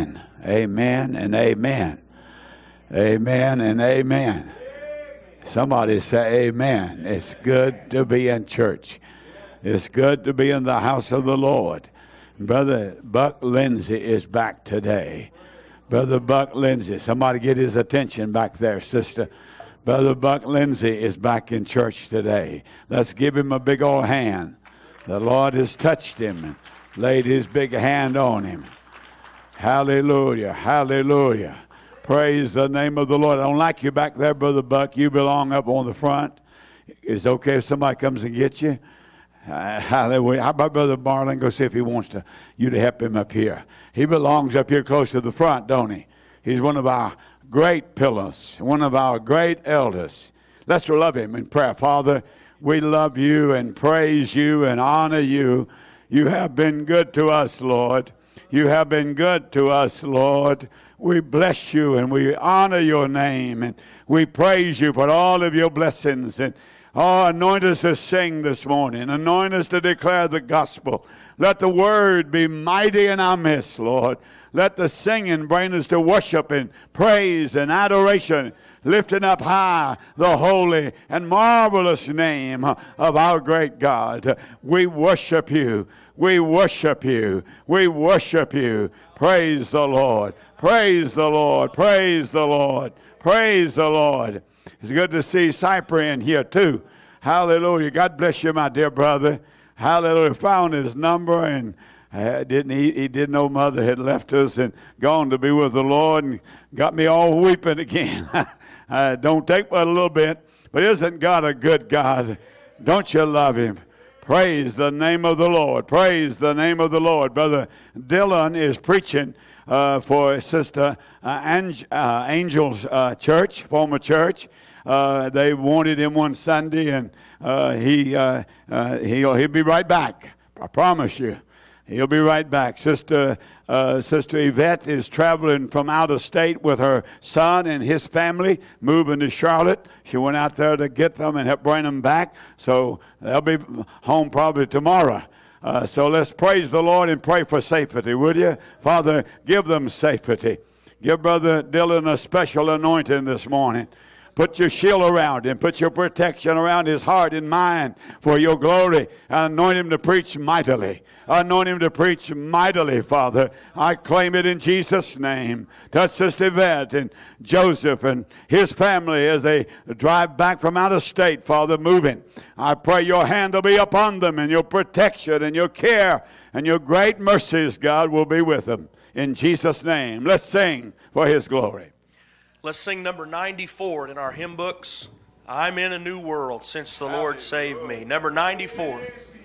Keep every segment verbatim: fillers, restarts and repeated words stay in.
Amen. Amen and amen. Amen and amen. Somebody say amen. It's good to be in church. It's good to be in the house of the Lord. Brother Buck Lindsay is back today. Brother Buck Lindsay. Somebody get his attention back there, sister. Brother Buck Lindsay is back in church today. Let's give him a big old hand. The Lord has touched him and laid his big hand on him. Hallelujah. Hallelujah. Praise the name of the Lord. I don't like you back there, Brother Buck. You belong up on the front. It's okay if somebody comes and gets you. Uh, hallelujah. How about Brother Marlin? Go see if he wants to you to help him up here. He belongs up here close to the front, don't he? He's one of our great pillars, one of our great elders. Let's love him in prayer. Father, we love you and praise you and honor you. You have been good to us, Lord. You have been good to us, Lord. We bless you and we honor your name and we praise you for all of your blessings. And oh, anoint us to sing this morning. Anoint us to declare the gospel. Let the word be mighty in our midst, Lord. Let the singing bring us to worship and praise and adoration, lifting up high the holy and marvelous name of our great God. We worship you. We worship you. We worship you. Praise the Lord. Praise the Lord. Praise the Lord. Praise the Lord. It's good to see Cyprian here too. Hallelujah. God bless you, my dear brother. Hallelujah. Found his number and uh, didn't he, he didn't know mother had left us and gone to be with the Lord and got me all weeping again. uh, don't take but a little bit, but isn't God a good God? Don't you love him? Praise the name of the Lord. Praise the name of the Lord. Brother Dylan is preaching uh, for Sister uh, Ange, uh, Angel's uh, church, former church. Uh, they wanted him one Sunday, and uh, he uh, uh, he'll he'll be right back. I promise you, he'll be right back. Sister uh, Sister Yvette is traveling from out of state with her son and his family, moving to Charlotte. She went out there to get them and help bring them back. So they'll be home probably tomorrow. Uh, so let's praise the Lord and pray for safety, would you? Father, give them safety. Give Brother Dylan a special anointing this morning. Put your shield around him. Put your protection around his heart and mind for your glory. Anoint him to preach mightily. Anoint him to preach mightily, Father. I claim it in Jesus' name. Touch Sister Yvette and Joseph and his family as they drive back from out of state, Father, moving. I pray your hand will be upon them and your protection and your care and your great mercies, God, will be with them. In Jesus' name, let's sing for his glory. Let's sing number ninety-four in our hymn books. I'm in a new world since the Lord saved me. Number ninety-four.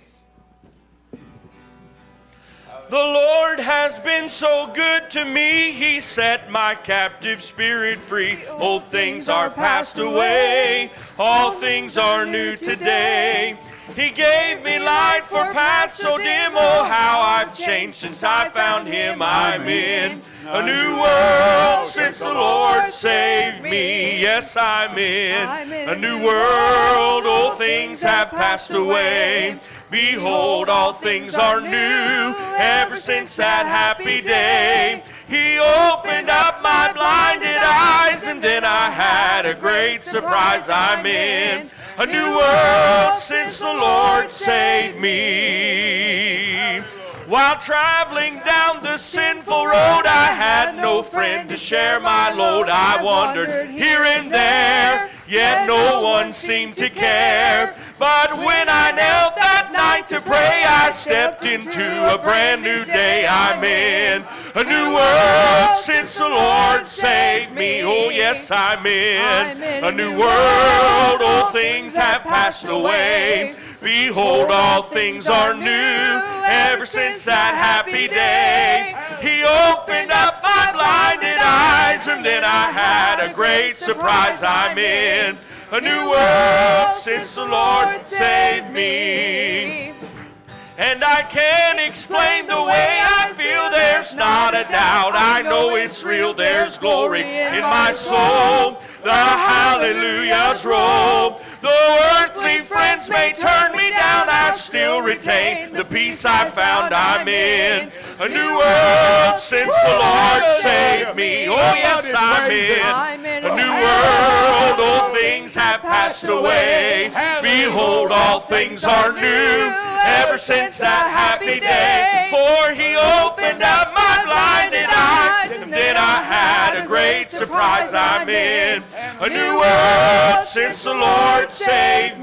The Lord has been so good to me. He set my captive spirit free. Old things are passed away. All things are new today. He gave me light for paths so dim. Oh, how I've changed since I found him. I'm in a new world since the Lord saved me. Yes, I'm in a new world. Old things have passed away. Behold, all things are new ever since that happy day. He opened up my blinded eyes, and then I had a great surprise. I'm in a new world since the Lord saved me. While traveling down the sinful road, I had no friend to share my load. I wandered here and there, yet no one seemed to care. But when I knelt that night to pray, I stepped into a brand new day. I'm in a new world since the Lord saved me. Oh, yes, I'm in a new world. Old things have passed away. Behold, all things are new ever since that happy day. He opened up my blinded eyes, and then I had a great surprise. I'm in a new world since the Lord saved me. And I can't explain the way I feel, there's not a doubt. I know it's real, there's glory in my soul. The hallelujahs roll. Though earthly friends may turn me down, I still retain the peace I found I'm in. A new world since the Lord saved me. Oh yes, I'm in. A new world, old things have passed away. Behold, all things are new ever since that happy day. For he opened up my blinded eyes, and then I had a great surprise I'm in. A new world since the Lord saved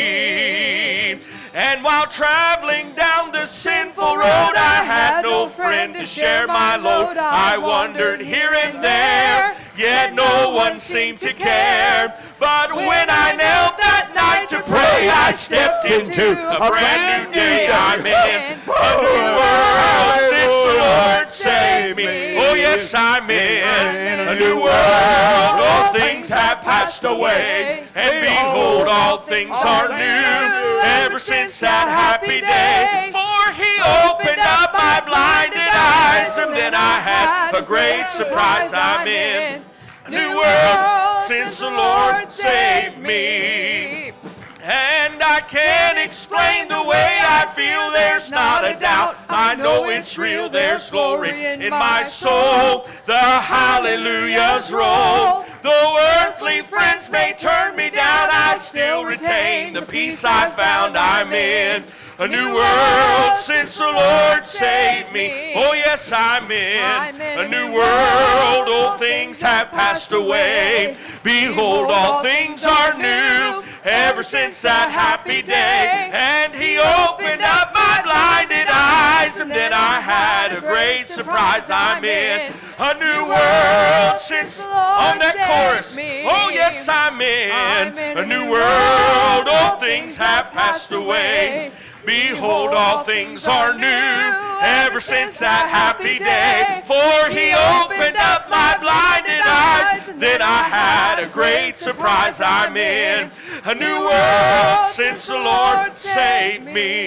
me. And while traveling down the sinful road, I had no friend to share my load. I wandered here and there, yet no one seemed to care. But when I knelt that night to pray, I stepped into a brand new day I'm in. A new world since the Lord saved me. Oh yes, I'm in a new world. All things have passed away, and behold, all things are new ever since that happy day. For he opened up my blinded eyes, and then I had a great surprise I'm in. A new world since the Lord saved me. And I can't explain the way I feel, there's not a doubt. I know it's real, there's glory in my soul. The hallelujahs roll. Though earthly friends may turn me down, I still retain the peace I found I'm in. A new world since the Lord saved me. Oh yes, I'm in a new world. Old things have passed away. Behold, all things are new ever since that happy day. And he opened up my blinded eyes, and then I had a great surprise I'm in. A new world since on that chorus. Oh yes, I'm in a new world. Old things have passed away. Behold, all things are new ever since that happy day. For he opened up my blinded eyes, then I had a great surprise I'm in. A new world since the Lord saved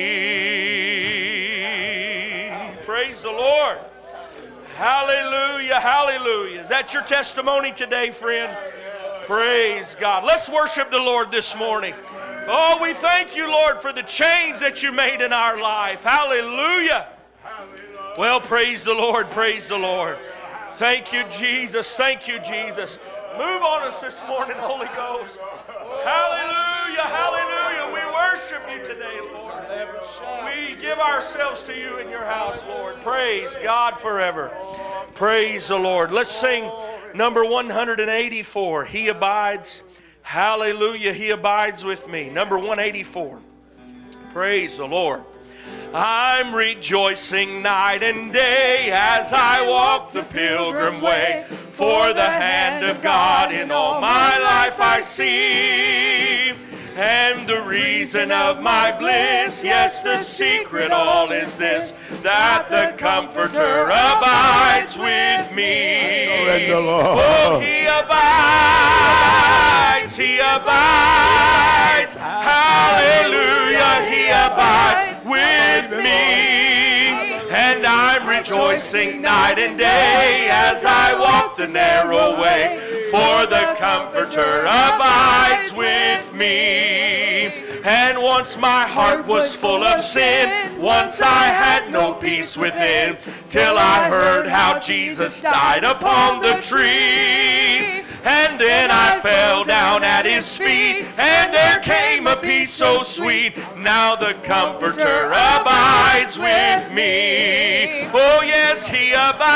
me. Praise the Lord. Hallelujah, hallelujah. Is that your testimony today, friend? Praise God. Let's worship the Lord this morning. Oh, we thank you, Lord, for the change that you made in our life. Hallelujah. Well, praise the Lord, praise the Lord. Thank you, Jesus. Thank you, Jesus. Move on us this morning, Holy Ghost. Hallelujah, hallelujah. We worship you today, Lord. We give ourselves to you in your house, Lord. Praise God forever. Praise the Lord. Let's sing number one eighty-four. He abides. Hallelujah, he abides with me. Number one eighty-four. Praise the Lord. I'm rejoicing night and day as I walk the pilgrim way. For the hand of God in all my life I see. And the reason of my bliss, yes, the secret all is this, that the Comforter abides with me. Oh, he abides, he abides. Hallelujah, he abides with me. And I'm rejoicing night and day as I walk the narrow way. For the Comforter abides with me. And once my heart was full of sin, once I had no peace within, till I heard how Jesus died upon the tree. And then I fell down at his feet, and there came a peace so sweet. Now the Comforter abides with me. Oh yes, he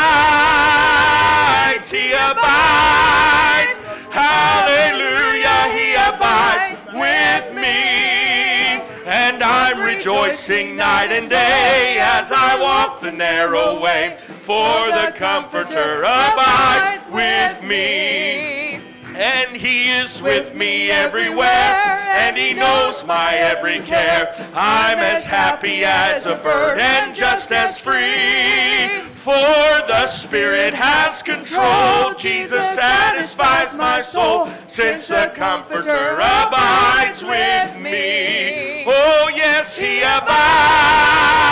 abides, he abides. Hallelujah, he abides with me. And I'm rejoicing night and day as I walk the narrow way. For the Comforter abides with me. And he is with me everywhere, and he knows my every care. I'm as happy as a bird and just as free. For the Spirit has control. Jesus satisfies my soul, since the Comforter abides with me. Oh yes, he abides.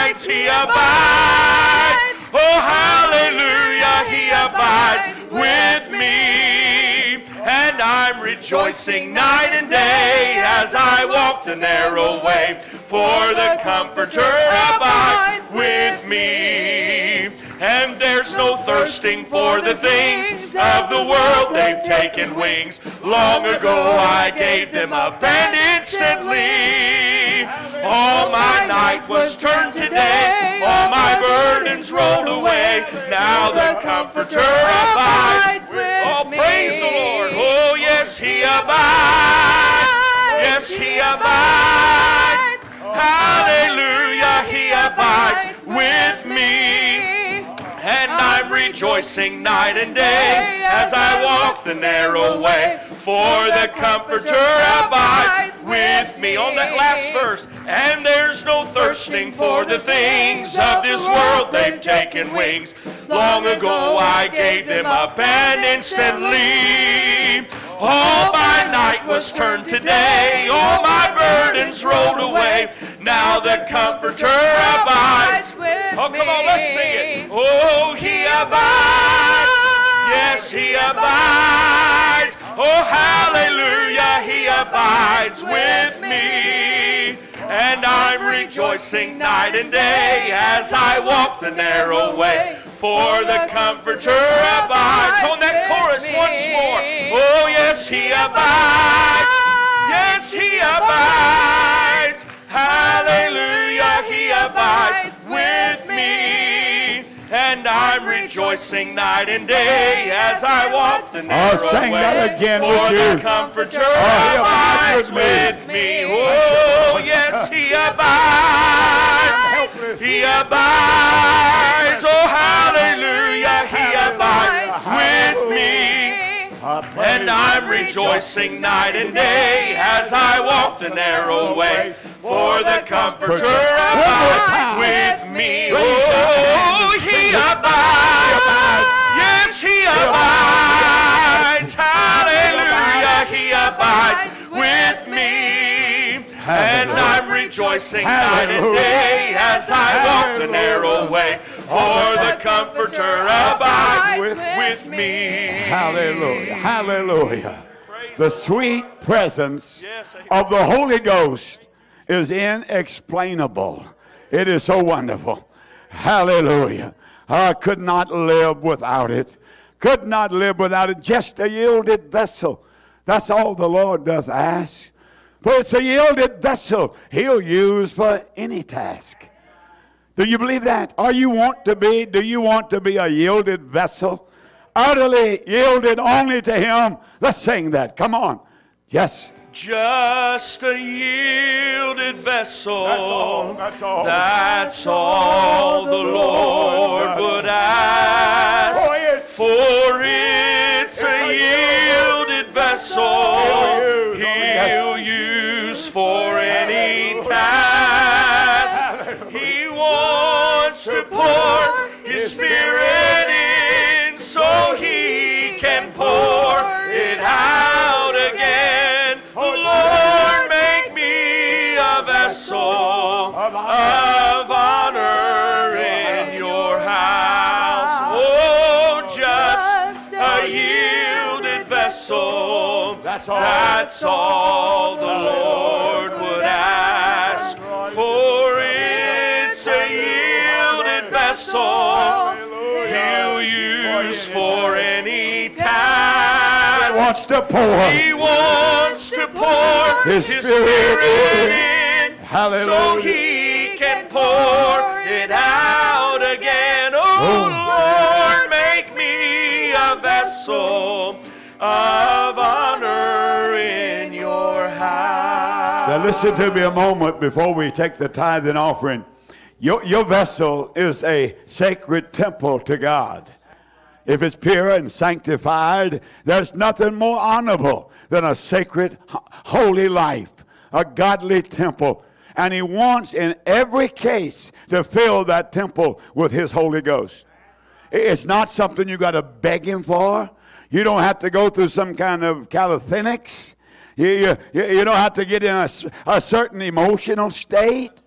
abides, He abides. Oh, hallelujah, He abides with me. And I'm rejoicing night and day as I walk the narrow way, for the Comforter abides with me. And there's no thirsting for the things of the world, they've taken wings. Long ago I gave them up, and instantly all my night was turned to day, all my burdens rolled away. Now the Comforter abides with me. Oh, praise the Lord. Oh, yes, He abides. Yes, He abides. Hallelujah, He abides with me. And I'm rejoicing night and day as I walk the narrow way, for the Comforter abides with me. On that last verse. And there's no thirsting for the things of this world, they've taken wings. Long ago I gave them up, and instantly all my night was turned to day, all my burdens rolled away. Now the Comforter abides. Oh, come on, let's sing it. Oh, He abides. Yes, He abides. Oh, hallelujah, He abides with me. And I'm rejoicing night and day as I walk the narrow way, for the Comforter abides. On that chorus once more. Oh, yes, He abides. Yes, He abides. Hallelujah, He abides with me. And I'm rejoicing night and day as I walk the narrow oh, sing way, that again, for would the you? Comforter oh, abides with me. Oh, yes, He abides. He abides. Oh, hallelujah, He abides with me. And I'm rejoicing night and day as I walk the narrow way, for the Comforter abides with me. Oh, He abides. Yes, He abides. Hallelujah, He abides with me. And I'm rejoicing night and day as I walk the narrow way, for the Comforter abides with, with me. Hallelujah. Hallelujah. The sweet presence of the Holy Ghost is inexplainable. It is so wonderful. Hallelujah. I could not live without it. Could not live without it. Just a yielded vessel. That's all the Lord doth ask. For it's a yielded vessel He'll use for any task. Do you believe that? Are you want to be? Do you want to be a yielded vessel? Utterly yielded only to Him. Let's sing that. Come on. Just. Just a yielded vessel. That's all. That's all. That's all the Lord would ask. For it's, For it's a yielded vessel He'll use for any task. He wants to pour His Spirit in so He can pour it out again. Lord, make me a vessel of honor in your house. Oh, just a yielded vessel. That's all. That's all the Lord would ask. For it's a yielded vessel He'll use for any task. He wants to pour. He wants to pour His His Spirit Spirit in, Hallelujah. so He can pour it out again. Oh, Lord, make me a vessel of honor in your house. Now listen to me a moment before we take the tithe and offering. Your, your vessel is a sacred temple to God. If it's pure and sanctified, there's nothing more honorable than a sacred, holy life, a godly temple. And He wants in every case to fill that temple with His Holy Ghost. It's not something you got to beg Him for. You don't have to go through some kind of calisthenics. You, you, you don't have to get in a, a certain emotional state.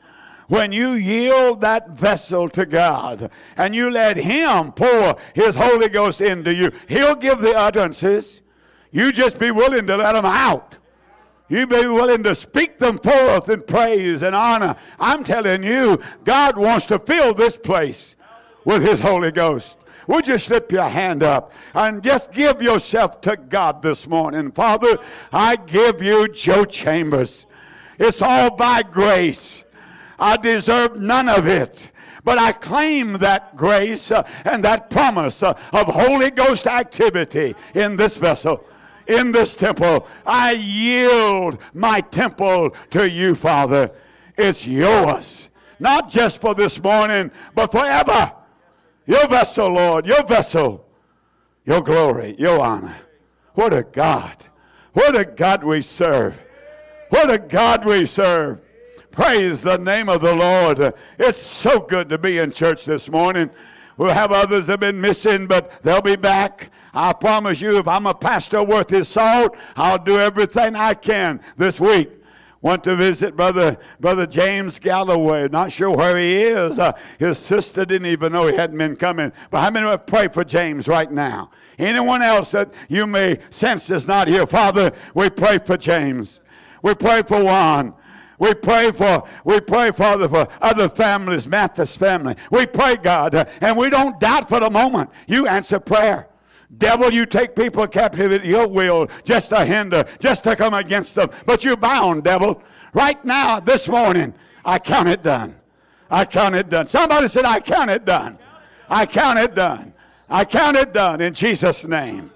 when you yield that vessel to God and you let Him pour His Holy Ghost into you, He'll give the utterances. You just be willing to let them out. You be willing to speak them forth in praise and honor. I'm telling you, God wants to fill this place with His Holy Ghost. Would you slip your hand up and just give yourself to God this morning? Father, I give you Joe Chambers. It's all by grace. I deserve none of it. But I claim that grace uh, and that promise uh, of Holy Ghost activity in this vessel, in this temple. I yield my temple to you, Father. It's yours. Not just for this morning, but forever. Your vessel, Lord, your vessel. Your glory, your honor. What a God. What a God we serve. What a God we serve. Praise the name of the Lord. It's so good to be in church this morning. We'll have others that have been missing, but they'll be back. I promise you, if I'm a pastor worth his salt, I'll do everything I can this week. Want to visit Brother Brother James Galloway. Not sure where he is. Uh, his sister didn't even know he hadn't been coming. But how many would pray for James right now? Anyone else that you may sense is not here? Father, we pray for James. We pray for Juan. We pray for, we pray, Father, for other families, Mathis family. We pray, God, uh, and we don't doubt for the moment. You answer prayer. Devil, you take people captive at your will just to hinder, just to come against them. But you're bound, devil. Right now, this morning, I count it done. I count it done. Somebody said, I count it done. I count it done. I count it done in Jesus' name.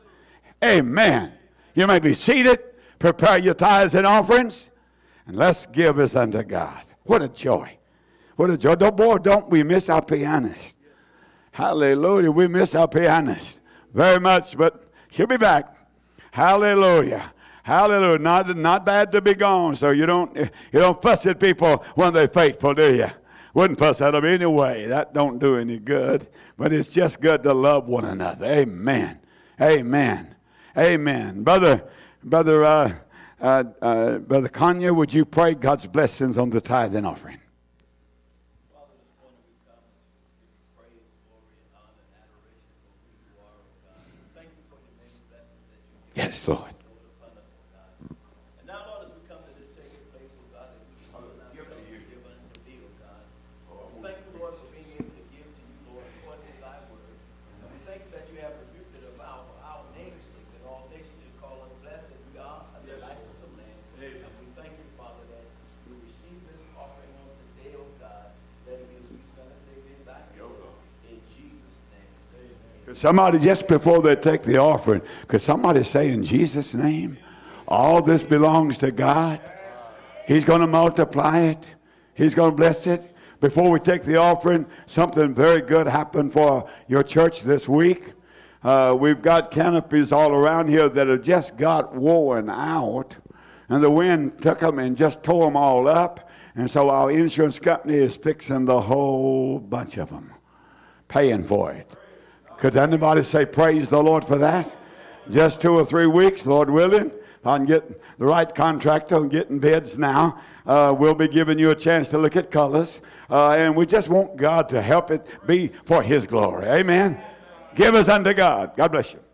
Amen. You may be seated. Prepare your tithes and offerings. And let's give as unto God. What a joy. What a joy. Don't, boy, don't we miss our pianist. Hallelujah. We miss our pianist very much, but she'll be back. Hallelujah. Hallelujah. Not, not bad to be gone, so you don't, you don't fuss at people when they're faithful, do you? Wouldn't fuss at them anyway. That don't do any good. But it's just good to love one another. Amen. Amen. Amen. Brother, brother, uh, Uh, uh, Brother Kanye, would you pray God's blessings on the tithe and offering? Father, this morning we come to give you praise, glory, and honor, and adoration for who you are, oh God. Thank you for your many blessings that you give. Yes, Lord. Upon us, oh God. And now, Lord, as we come to this sacred place, oh God, that we humble ourselves to give unto thee, oh God. Thank you, Lord, for being able to give to you, Lord, according to thy word. And we thank you that you have rebuked it of our, our namesake, that all nations should call us blessed, and we are a delightful land. And we thank you, Father, that you receive this offering on today, oh God, that it is we stand and say in thy name. In Jesus' name. Could somebody, just before they take the offering, could somebody say in Jesus' name, all this belongs to God. He's going to multiply it. He's going to bless it. Before we take the offering, something very good happened for your church this week. Uh, we've got canopies all around here that have just got worn out. And the wind took them and just tore them all up. And so our insurance company is fixing the whole bunch of them, paying for it. Could anybody say praise the Lord for that? Just two or three weeks, Lord willing. If I can get the right contractor and getting bids now, uh, we'll be giving you a chance to look at colors. Uh, and we just want God to help it be for His glory. Amen. Give us unto God. God bless you.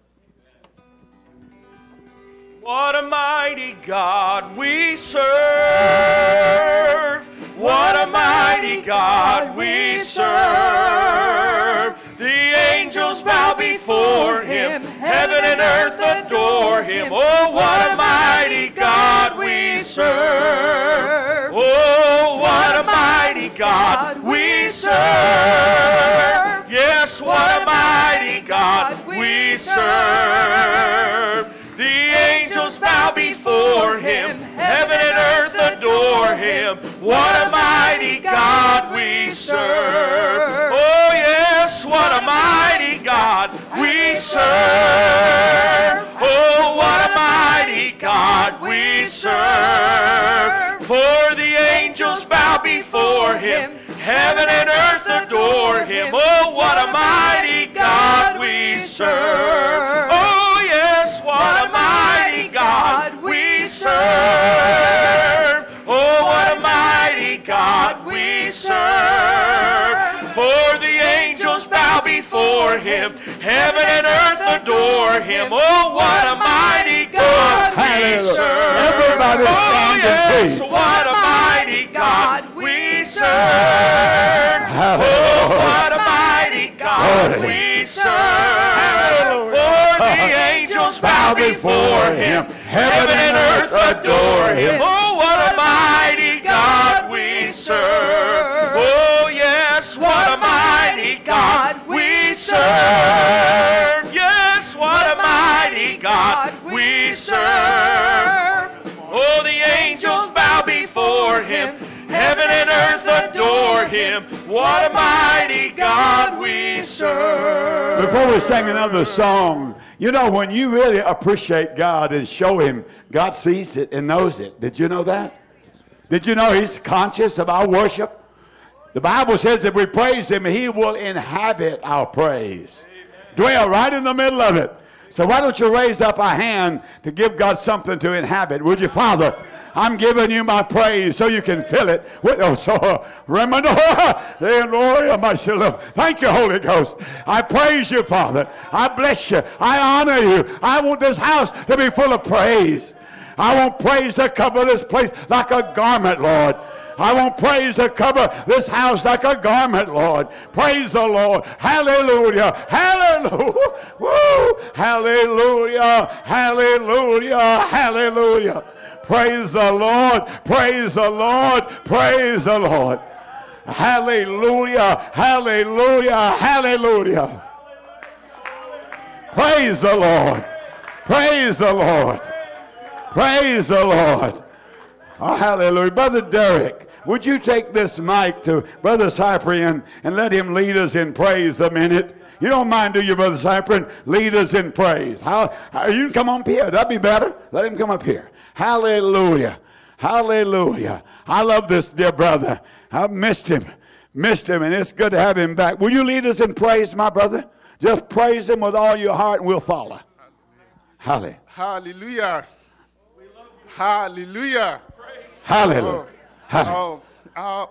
What a mighty God we serve. What a mighty God we serve. The angels bow before Him. Heaven and earth adore Him. Oh, what a mighty God we serve. Oh, what a mighty God we serve. Yes, what a mighty God we serve. The angels bow before Him. Heaven and earth adore Him. What a mighty God we serve. Oh yes, what a mighty God we serve. Oh, what a mighty God we serve. For the angels bow before Him. Heaven and earth adore Him. Oh, what a mighty God we serve. Oh yes, what a mighty God we serve. Oh, what a mighty God we serve. before him. Heaven and earth adore him. Oh, what a mighty God we Hallelujah. serve. Everybody Oh, stand in yes, peace. what a mighty God we serve. Hallelujah. Oh, what a mighty God we serve. For the angels bow before him. Heaven and earth adore him. Oh, what a mighty God we serve. Oh, yes, what a mighty God we serve. Yes, what a mighty God we serve. Oh, the angels bow before him. Heaven and earth adore him. What a mighty God we serve. Before we sing another song, you know, when you really appreciate God and show him, God sees it and knows it. Did you know that? Did you know he's conscious of our worship? The Bible says that we praise him, he will inhabit our praise. Dwell right in the middle of it. So why don't you raise up a hand to give God something to inhabit? Would you, Father? I'm giving you my praise so you can fill it with oh, so thank you, Holy Ghost. I praise you, Father. I bless you. I honor you. I want this house to be full of praise. I want praise to cover this place like a garment, Lord. I want praise to cover this house like a garment, Lord. Praise the Lord. Hallelujah. Hallelujah. Woo. Hallelujah. Hallelujah. Hallelujah. Praise the Lord. Praise the Lord. Praise the Lord. Hallelujah. Hallelujah. Hallelujah. Praise the Lord. Praise the Lord. Praise the Lord. Oh, hallelujah. Brother Derek, would you take this mic to Brother Cyprian and let him lead us in praise a minute? You don't mind, do you, Brother Cyprian? Lead us in praise. How, how, you can come on up here. That'd be better. Let him come up here. Hallelujah. Hallelujah. I love this dear brother. I've missed him. Missed him, and it's good to have him back. Will you lead us in praise, my brother? Just praise him with all your heart, and we'll follow. Hallelujah. Hallelujah. Hallelujah. Hallelujah. Oh, oh,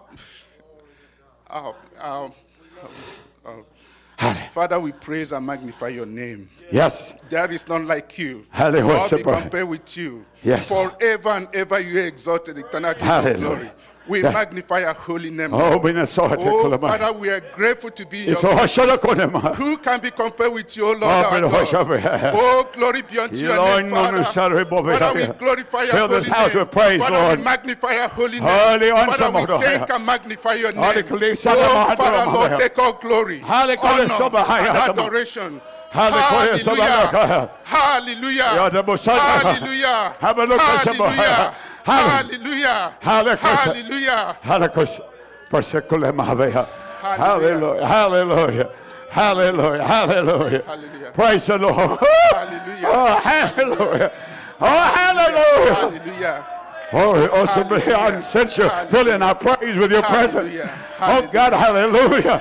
oh, oh, oh, oh. Father, we praise and magnify your name. Yes. There is none like you. Hallelujah. Nor be compared with you. Yes. Forever and ever you are exalted, eternal King of glory. We Yeah. magnify your holy name. Oh, we not saw it. Oh, Father, we are grateful to be your It's people. all Who can be compared with you, O Lord? Oh, our but God? hush up here. Oh, glory be unto You your Lord, name, no, no, Father. sorry, Bobby, Father, we here. glorify your Fill holy this house name. with praise, Father, Lord. we magnify your holy name. Holy one, Father, we some take more. and magnify your name. Holy, holy, some Oh, more. Father, Lord, Holy, take all glory, holy, holy, some more. honor, and Holy, adoration. holy, holy, some more. Hallelujah. Yeah, the Hallelujah. Messiah. Hallelujah. Have a look at some more. Hallelujah. Hallelujah. Hallelujah. Hallelujah. Hallelujah. Hallelujah. Hallelujah. Hallelujah. Hallelujah. Hallelujah. Hallelujah. Praise the Lord. Hallelujah. Oh, hallelujah. Oh, hallelujah. Hallelujah. Oh, awesome. I sense you filling our praise with your presence. Hallelujah. Oh, God, hallelujah.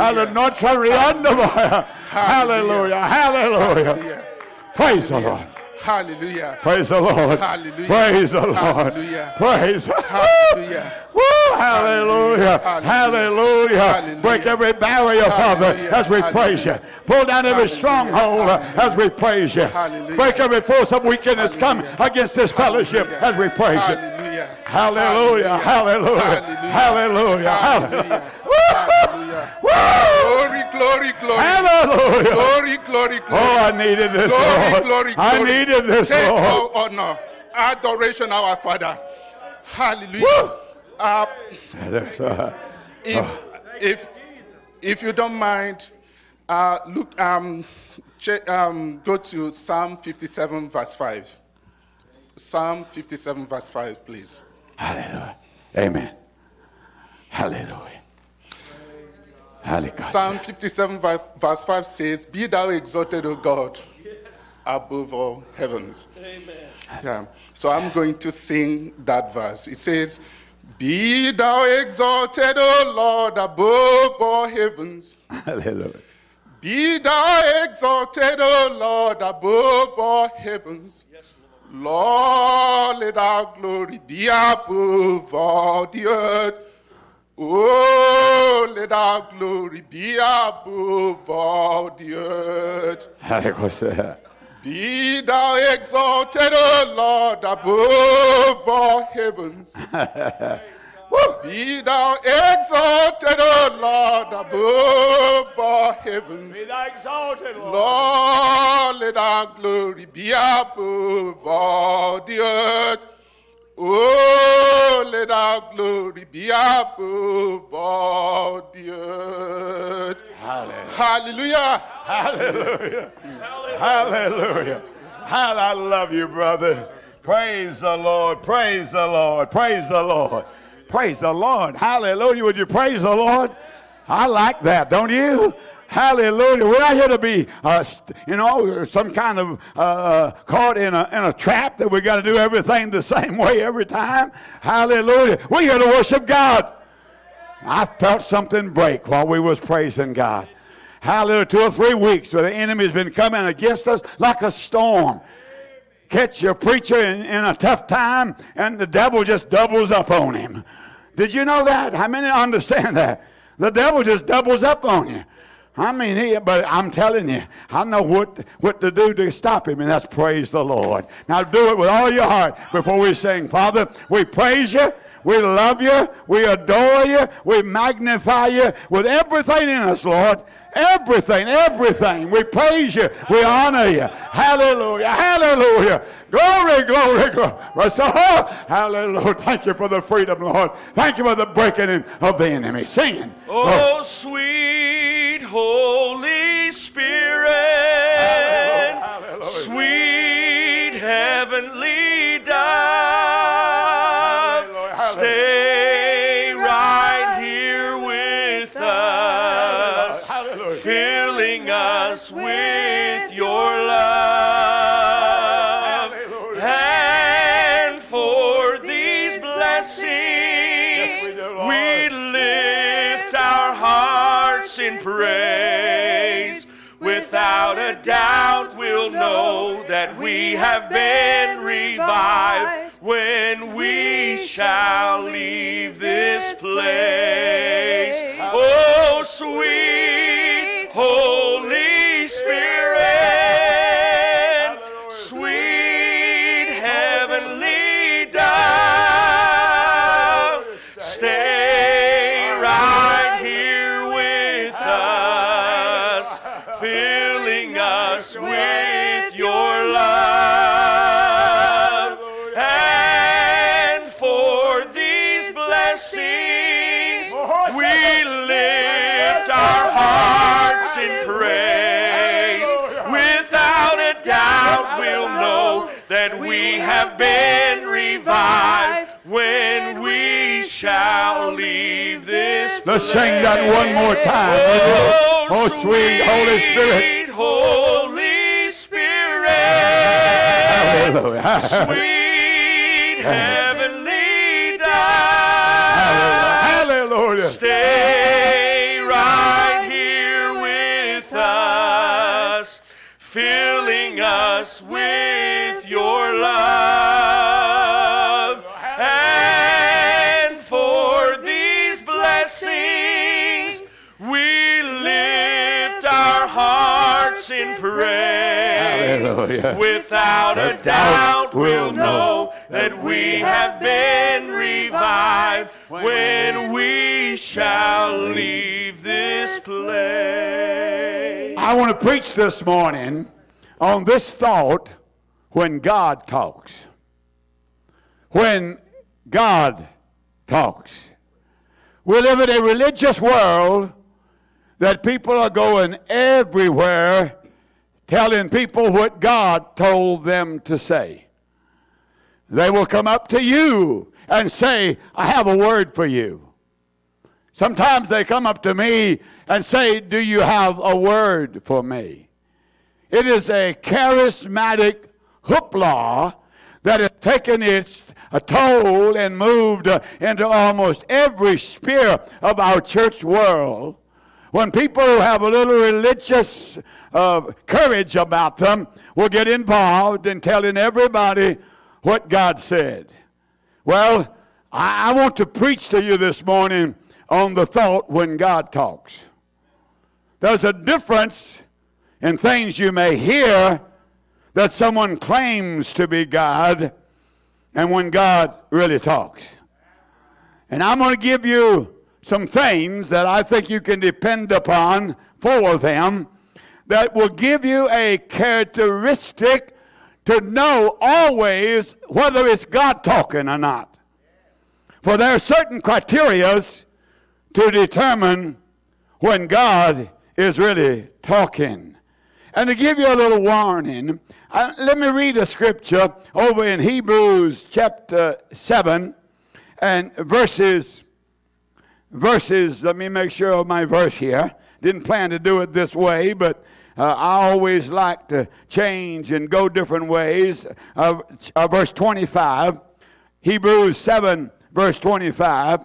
Hallelujah. Hallelujah. Hallelujah. Hallelujah. Praise the Lord. Hallelujah. Praise the Lord. Hallelujah. Praise the Lord. Hallelujah. Praise. Hallelujah. Woo, hallelujah. Hallelujah. Hallelujah. Hallelujah. Break every barrier, Father, Hallelujah. as we praise you. Pull down every Hallelujah. stronghold uh, Hallelujah. as we praise you. Hallelujah. Break every force of wickedness come Hallelujah. against this fellowship Hallelujah. as we praise you. Hallelujah. Hallelujah. Hallelujah. Hallelujah. Hallelujah. Hallelujah. Glory, glory, glory. Hallelujah. Glory, glory, glory. Oh, I needed this, Glory, Lord. glory, I glory. needed this, Take Lord. all honor, adoration, our Father. Hallelujah. Woo. Uh, That's, uh, if, if, if you don't mind, uh, look, um, check, um, go to Psalm fifty-seven, verse five. Psalm fifty-seven, verse five, please. Hallelujah. Amen. Hallelujah. Hallelujah. Psalm fifty-seven, verse five says, "Be thou exalted, O God, above all heavens." Amen. Yeah. So I'm going to sing that verse. It says, "Be thou exalted, O Lord, above all heavens. Hallelujah. Be thou exalted, O Lord, above all heavens. Lord, let our glory be above all the earth. Oh, let our glory be above all the earth. Be thou exalted, O Lord, above all heavens. Be thou exalted, O Lord, above all heavens. Be thou exalted, Lord. Lord, let our glory be above all the earth. Oh, let our glory be above all the earth. Hallelujah. Hallelujah. Hallelujah. Hallelujah. Hall- I love you, brother. Praise the Lord. Praise the Lord. Praise the Lord. Praise the Lord. Hallelujah. Would you praise the Lord? I like that, don't you? Hallelujah. We're not here to be, uh, you know, some kind of uh, caught in a, in a trap that we got to do everything the same way every time. Hallelujah. We're here to worship God. I felt something break while we was praising God. Hallelujah. Two or three weeks where the enemy's been coming against us like a storm. Catch your preacher in, in a tough time and the devil just doubles up on him. Did you know that? How many understand that? The devil just doubles up on you. I mean, he, but I'm telling you, I know what, what to do to stop him, and that's praise the Lord. Now do it with all your heart before we sing. Father, we praise you, we love you, we adore you, we magnify you with everything in us, Lord. Everything, everything. We praise you, we honor you. Hallelujah, hallelujah. Glory, glory, glory. So, hallelujah. Thank you for the freedom, Lord. Thank you for the breaking in of the enemy. Singing. Oh, Lord. Sweet Holy Spirit, hallelujah, hallelujah. Sweet heavenly dove, hallelujah, hallelujah. Stay right here with us, hallelujah. Filling us with your love, hallelujah. And for these blessings, yes, we, do, we lift our hearts in praise. Without a doubt we'll know that we have been revived when we shall leave this place. Oh, sweet Holy Spirit, sweet heavenly dove, stay right here with us, filling us with your love. And for these blessings, we lift our hearts in praise. Without a doubt, we'll know that we have been revived when we shall leave this place. Let's sing that one more time. Oh, oh sweet Holy Spirit. Holy Spirit. Hallelujah. Sweet heavenly dove. Hallelujah. Stay right here with us, filling us with your love. And for these blessings, we lift our hearts in praise. Hallelujah. Without a doubt, we'll know that we have been revived when we shall leave this place. I want to preach this morning on this thought: when God talks. When God talks. We live in a religious world that people are going everywhere telling people what God told them to say. They will come up to you and say, I have a word for you. Sometimes they come up to me and say, do you have a word for me? It is a charismatic hoopla that has taken its toll and moved into almost every sphere of our church world. When people who have a little religious uh, courage about them will get involved in telling everybody what God said. Well, I, I want to preach to you this morning on the thought when God talks. There's a difference in things you may hear that someone claims to be God and when God really talks. And I'm going to give you some things that I think you can depend upon, for them, that will give you a characteristic to know always whether it's God talking or not. For there are certain criteria to determine when God is really talking. And to give you a little warning, uh, let me read a scripture over in Hebrews chapter seven and verses, verses, let me make sure of my verse here. Didn't plan to do it this way, but uh, I always like to change and go different ways. Uh, uh, verse twenty-five, Hebrews seven, verse twenty-five.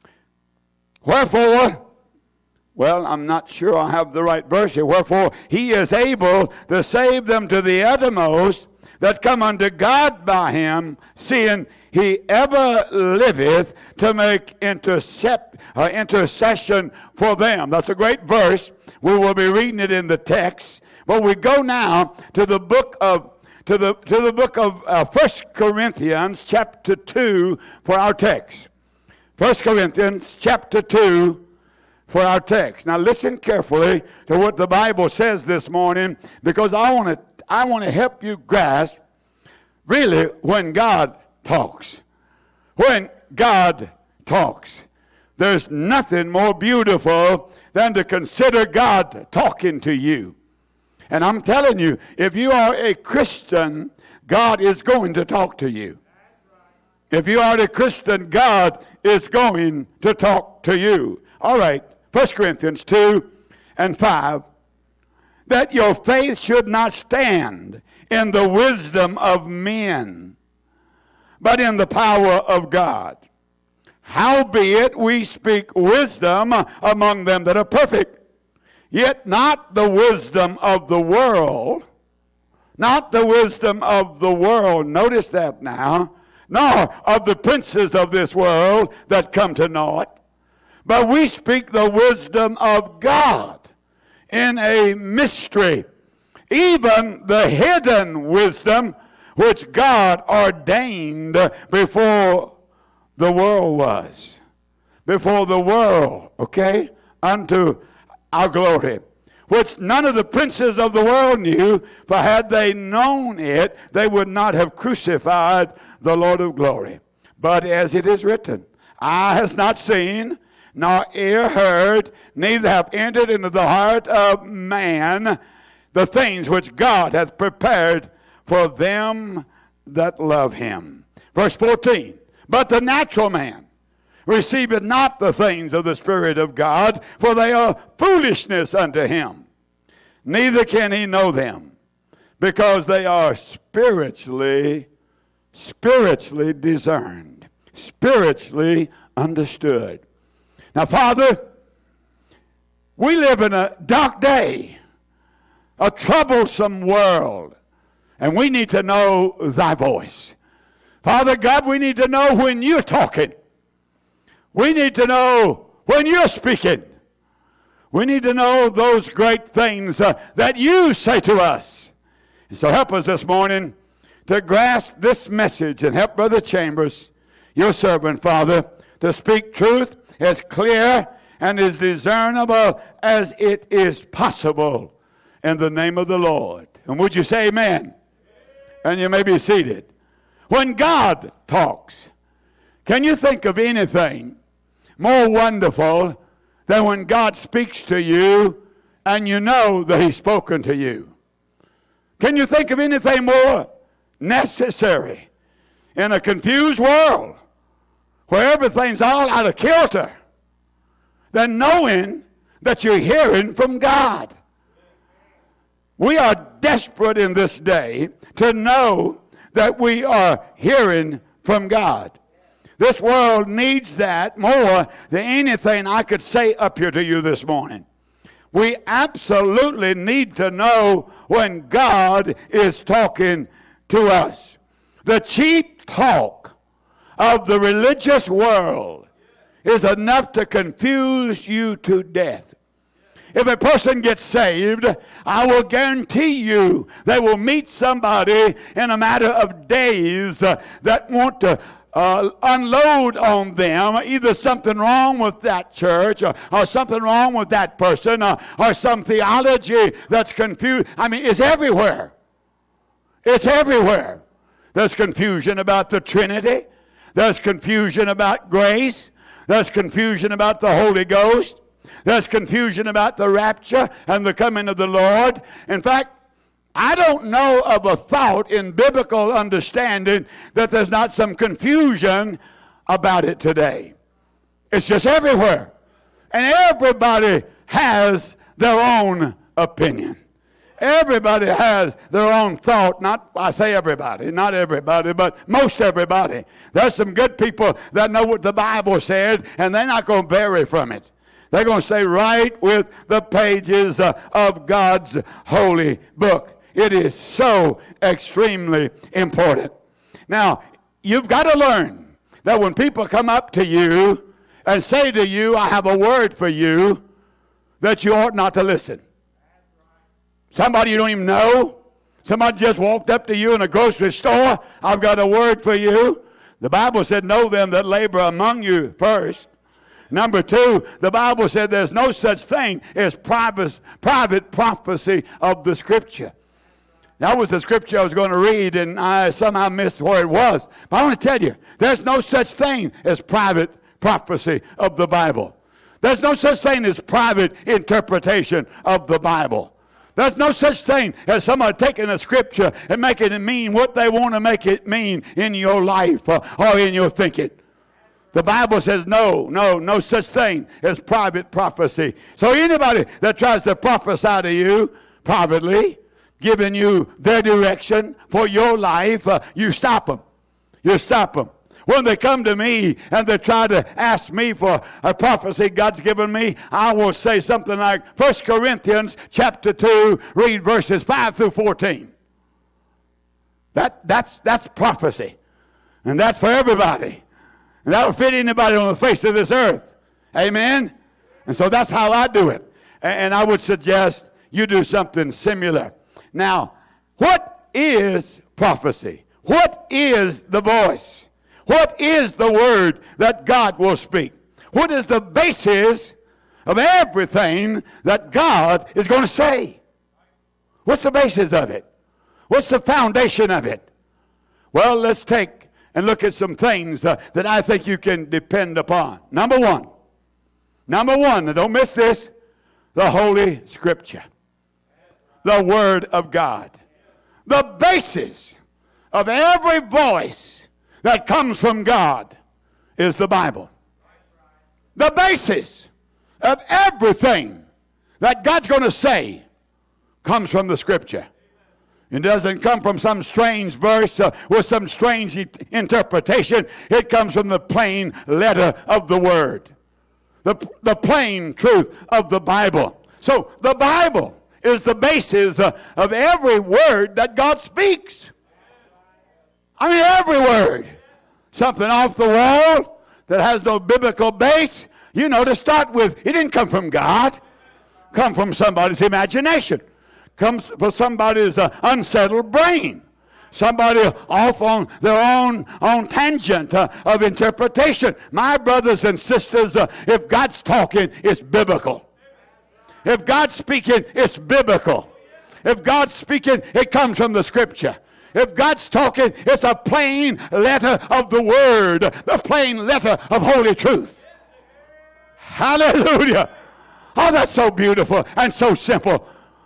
Wherefore, well, I'm not sure I have the right verse here. Wherefore, he is able to save them to the uttermost that come unto God by him, seeing he ever liveth to make intercept, uh, intercession for them. That's a great verse. We will be reading it in the text. But we go now to the book of to the to the book of uh, First Corinthians chapter two for our text. First Corinthians chapter two for our text. Now listen carefully to what the Bible says this morning, because I want to I want to help you grasp really when God talks. When God talks. There's nothing more beautiful than to consider God talking to you. And I'm telling you, if you are a Christian, God is going to talk to you. If you are a Christian, God is going to talk to you. All right, First Corinthians two and five. That your faith should not stand in the wisdom of men, but in the power of God. Howbeit we speak wisdom among them that are perfect, yet not the wisdom of the world, not the wisdom of the world, notice that now, nor of the princes of this world that come to naught, but we speak the wisdom of God in a mystery, even the hidden wisdom which God ordained before the world was. Before the world, okay? Unto our glory. Which none of the princes of the world knew, for had they known it, they would not have crucified the Lord of glory. But as it is written, eye has not seen, nor ear heard, neither have entered into the heart of man the things which God hath prepared for them that love him. Verse fourteen. But the natural man receiveth not the things of the Spirit of God, for they are foolishness unto him. Neither can he know them, because they are spiritually, spiritually discerned, spiritually understood. Now, Father, we live in a dark day, a troublesome world, and we need to know thy voice. Father God, we need to know when you're talking. We need to know when you're speaking. We need to know those great things uh, that you say to us. And so help us this morning to grasp this message and help Brother Chambers, your servant, Father, to speak truth as clear and as discernible as it is possible in the name of the Lord. And would you say amen? And you may be seated. When God talks, can you think of anything more wonderful than when God speaks to you and you know that he's spoken to you? Can you think of anything more necessary in a confused world where everything's all out of kilter than knowing that you're hearing from God? We are desperate in this day to know that we are hearing from God. This world needs that more than anything I could say up here to you this morning. We absolutely need to know when God is talking to us. The cheap talk of the religious world is enough to confuse you to death. If a person gets saved, I will guarantee you they will meet somebody in a matter of days uh, that want to uh, unload on them either something wrong with that church or, or something wrong with that person or, or some theology that's confused. I mean, it's everywhere. It's everywhere. There's confusion about the Trinity. There's confusion about grace. There's confusion about the Holy Ghost. There's confusion about the rapture and the coming of the Lord. In fact, I don't know of a thought in biblical understanding that there's not some confusion about it today. It's just everywhere. And everybody has their own opinion. Everybody has their own thought. Not, I say everybody, not everybody, but most everybody. There's some good people that know what the Bible said, and they're not going to vary from it. They're going to stay right with the pages uh, of God's holy book. It is so extremely important. Now, you've got to learn that when people come up to you and say to you, I have a word for you, that you ought not to listen. Somebody you don't even know, somebody just walked up to you in a grocery store, I've got a word for you. The Bible said, know them that labor among you first. Number two, the Bible said there's no such thing as private, private prophecy of the Scripture. That was the scripture I was going to read, and I somehow missed where it was. But I want to tell you, there's no such thing as private prophecy of the Bible. There's no such thing as private interpretation of the Bible. There's no such thing as somebody taking a scripture and making it mean what they want to make it mean in your life or, or in your thinking. The Bible says no, no, no such thing as private prophecy. So anybody that tries to prophesy to you privately, giving you their direction for your life, uh, you stop them. You stop them. When they come to me and they try to ask me for a prophecy God's given me, I will say something like First Corinthians chapter two, read verses five through fourteen. That, that's, that's prophecy. And that's for everybody. And that will fit anybody on the face of this earth. Amen? And so that's how I do it. And I would suggest you do something similar. Now, what is prophecy? What is the voice? What is the word that God will speak? What is the basis of everything that God is going to say? What's the basis of it? What's the foundation of it? Well, let's take and look at some things uh, that I think you can depend upon. Number one. Number one, and don't miss this, the Holy Scripture. The Word of God. The basis of every voice that comes from God is the Bible. The basis of everything that God's going to say comes from the Scripture. It doesn't come from some strange verse uh, with some strange e- interpretation. It comes from the plain letter of the Word. The, the plain truth of the Bible. So the Bible is the basis uh, of every word that God speaks. I mean, every word. Something off the wall that has no biblical base, you know, to start with, it didn't come from God. Come from somebody's imagination. Comes from somebody's uh, unsettled brain. Somebody off on their own, own tangent uh, of interpretation. My brothers and sisters, uh, if God's talking, it's biblical. If God's speaking, it's biblical. If God's speaking, it comes from the Scripture. If God's talking, it's a plain letter of the Word, the plain letter of holy truth. Hallelujah. Oh, that's so beautiful and so simple.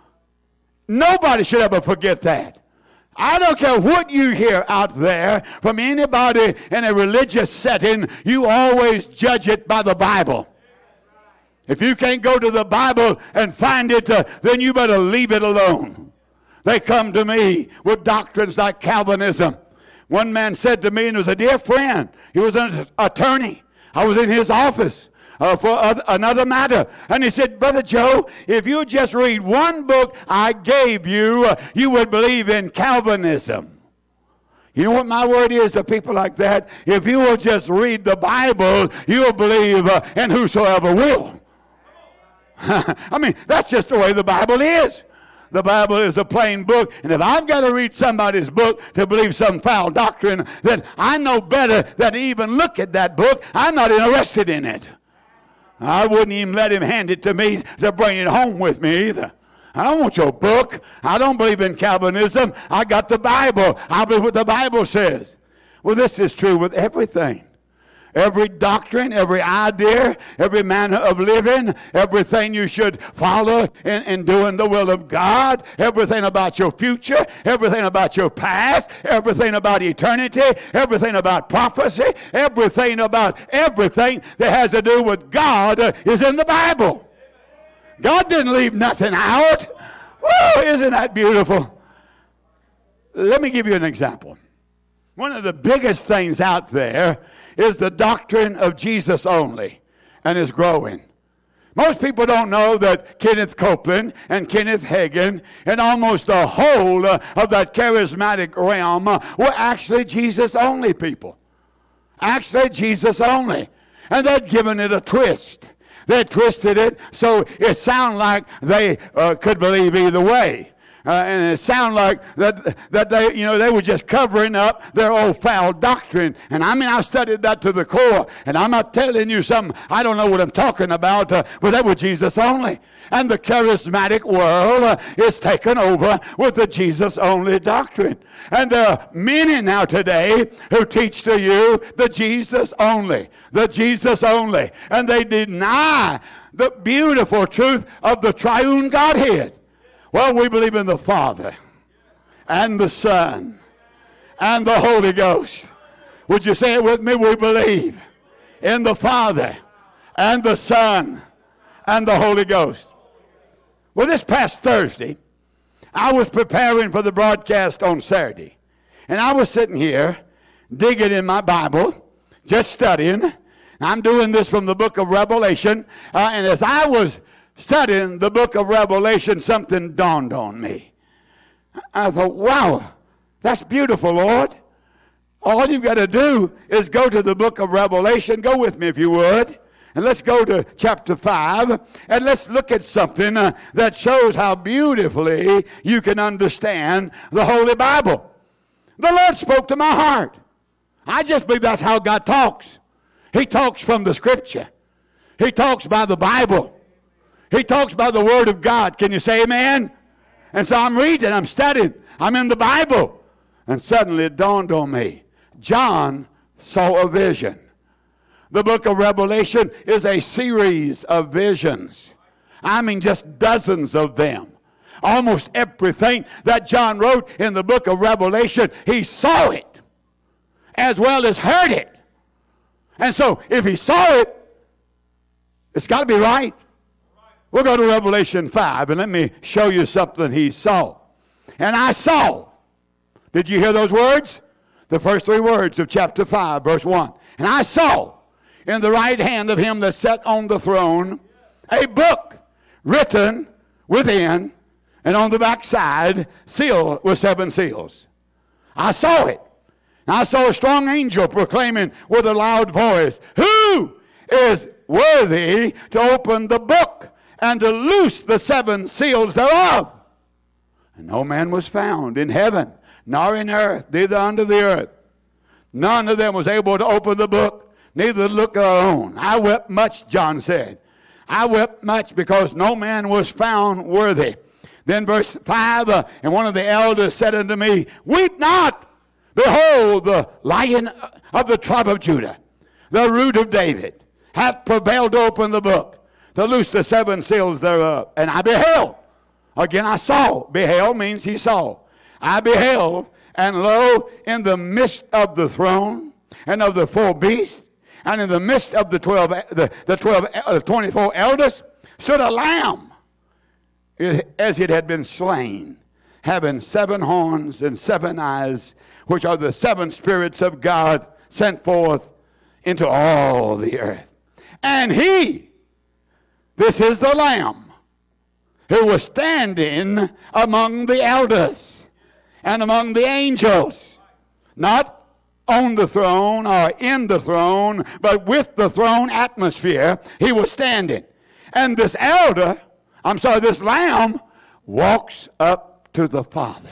Nobody should ever forget that. I don't care what you hear out there from anybody in a religious setting, you always judge it by the Bible. If you can't go to the Bible and find it, uh, then you better leave it alone. They come to me with doctrines like Calvinism. One man said to me, and it was a dear friend, he was an attorney. I was in his office uh, for other, another matter. And he said, Brother Joe, if you just read one book I gave you, uh, you would believe in Calvinism. You know what my word is to people like that? If you will just read the Bible, you'll believe uh, in whosoever will. I mean, that's just the way the Bible is. The Bible is a plain book, and if I've got to read somebody's book to believe some foul doctrine, then I know better than to even look at that book. I'm not interested in it. I wouldn't even let him hand it to me to bring it home with me either. I don't want your book. I don't believe in Calvinism. I got the Bible. I believe what the Bible says. Well, this is true with everything. Every doctrine, every idea, every manner of living, everything you should follow in, in doing the will of God, everything about your future, everything about your past, everything about eternity, everything about prophecy, everything about everything that has to do with God uh, is in the Bible. God didn't leave nothing out. Woo, isn't that beautiful? Let me give you an example. One of the biggest things out there is the doctrine of Jesus only, and is growing. Most people don't know that Kenneth Copeland and Kenneth Hagin and almost the whole uh, of that charismatic realm uh, were actually Jesus only people. Actually Jesus only. And they'd given it a twist. They twisted it so it sounded like they uh, could believe either way. Uh, and it sounded like that that they, you know, they were just covering up their old foul doctrine. And I mean, I studied that to the core. And I'm not telling you something, I don't know what I'm talking about, uh, but that was Jesus only. And the charismatic world uh, is taken over with the Jesus only doctrine. And there are many now today who teach to you the Jesus only, the Jesus only. And they deny the beautiful truth of the triune Godhead. Well, we believe in the Father and the Son and the Holy Ghost. Would you say it with me? We believe in the Father and the Son and the Holy Ghost. Well, this past Thursday, I was preparing for the broadcast on Saturday. And I was sitting here digging in my Bible, just studying. I'm doing this from the book of Revelation. Uh, and as I was studying the book of Revelation, something dawned on me. I thought, wow, that's beautiful, Lord. All you've got to do is go to the book of Revelation. Go with me if you would. And let's go to chapter five. And let's look at something uh, that shows how beautifully you can understand the Holy Bible. The Lord spoke to my heart. I just believe that's how God talks. He talks from the Scripture. He talks by the Bible. He talks by the Word of God. Can you say amen? And so I'm reading, I'm studying, I'm in the Bible. And suddenly it dawned on me. John saw a vision. The book of Revelation is a series of visions. I mean just dozens of them. Almost everything that John wrote in the book of Revelation, he saw it as well as heard it. And so if he saw it, it's got to be right. We'll go to Revelation five, and let me show you something he saw. And I saw. Did you hear those words? The first three words of chapter five, verse one. And I saw in the right hand of him that sat on the throne a book written within, and on the backside sealed with seven seals. I saw it. And I saw a strong angel proclaiming with a loud voice, "Who is worthy to open the book and to loose the seven seals thereof?" And no man was found in heaven, nor in earth, neither under the earth. None of them was able to open the book, neither look alone. I wept much, John said. I wept much because no man was found worthy. Then verse five, uh, and one of the elders said unto me, "Weep not. Behold, the Lion of the tribe of Judah, the root of David, hath prevailed to open the book, to loose the seven seals thereof. And I beheld." Again I saw. Beheld means he saw. I beheld, and lo, in the midst of the throne, and of the four beasts, and in the midst of the twelve, the, the twelve, uh, twenty-four elders, stood a lamb, it, as it had been slain, having seven horns and seven eyes, which are the seven spirits of God sent forth into all the earth. And he, this is the Lamb, who was standing among the elders and among the angels. Not on the throne or in the throne, but with the throne atmosphere, he was standing. And this elder, I'm sorry, this lamb walks up to the Father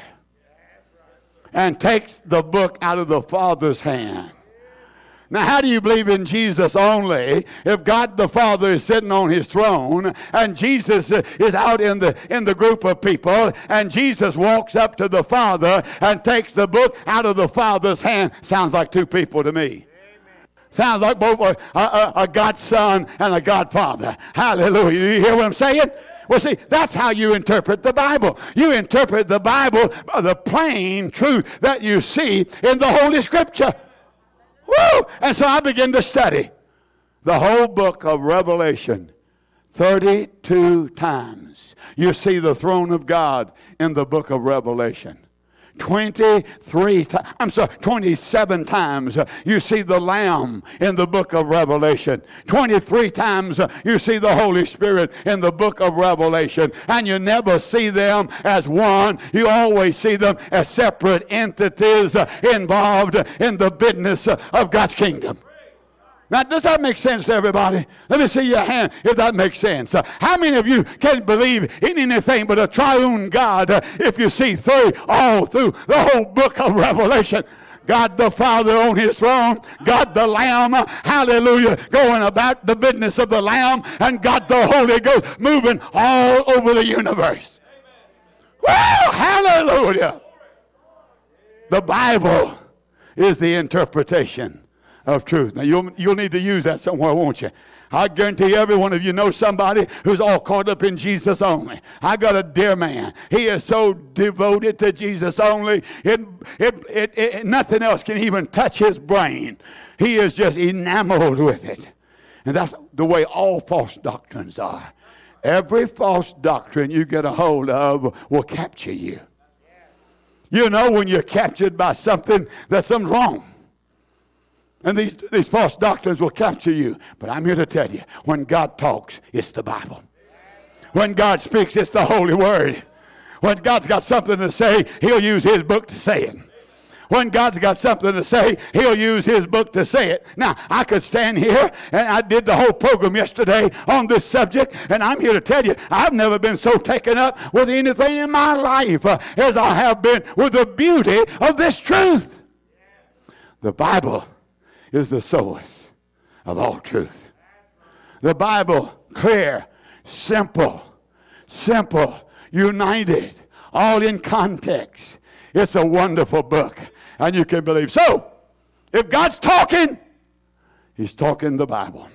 and takes the book out of the Father's hand. Now, how do you believe in Jesus only if God the Father is sitting on his throne and Jesus is out in the in the group of people and Jesus walks up to the Father and takes the book out of the Father's hand? Sounds like two people to me. Amen. Sounds like both a, a, a God Son and a God Father. Hallelujah. You hear what I'm saying? Well, see, that's how you interpret the Bible. You interpret the Bible by the plain truth that you see in the Holy Scripture. Woo! And so I began to study the whole book of Revelation. thirty-two times you see the throne of God in the book of Revelation. twenty-three times, I'm sorry, twenty-seven times uh, you see the Lamb in the book of Revelation. twenty-three times uh, you see the Holy Spirit in the book of Revelation. And you never see them as one. You always see them as separate entities uh, involved in the business uh, of God's kingdom. Now, does that make sense to everybody? Let me see your hand if that makes sense. Uh, how many of you can believe in anything but a triune God uh, if you see three all through the whole book of Revelation? God the Father on his throne, God the Lamb, uh, hallelujah, going about the business of the Lamb, and God the Holy Ghost moving all over the universe. Well, hallelujah. The Bible is the interpretation of truth. Now, you'll, you'll need to use that somewhere, won't you? I guarantee every one of you know somebody who's all caught up in Jesus only. I got a dear man. He is so devoted to Jesus only, it, it, it, it, nothing else can even touch his brain. He is just enamored with it. And that's the way all false doctrines are. Every false doctrine you get a hold of will capture you. You know when you're captured by something, that something's wrong. And these, these false doctrines will capture you. But I'm here to tell you, when God talks, it's the Bible. When God speaks, it's the Holy Word. When God's got something to say, he'll use his book to say it. When God's got something to say, he'll use his book to say it. Now, I could stand here, and I did the whole program yesterday on this subject, and I'm here to tell you, I've never been so taken up with anything in my life uh, as I have been with the beauty of this truth. The Bible is the source of all truth. The Bible, clear, simple, simple, united, all in context. It's a wonderful book, and you can believe. So, if God's talking, he's talking the Bible.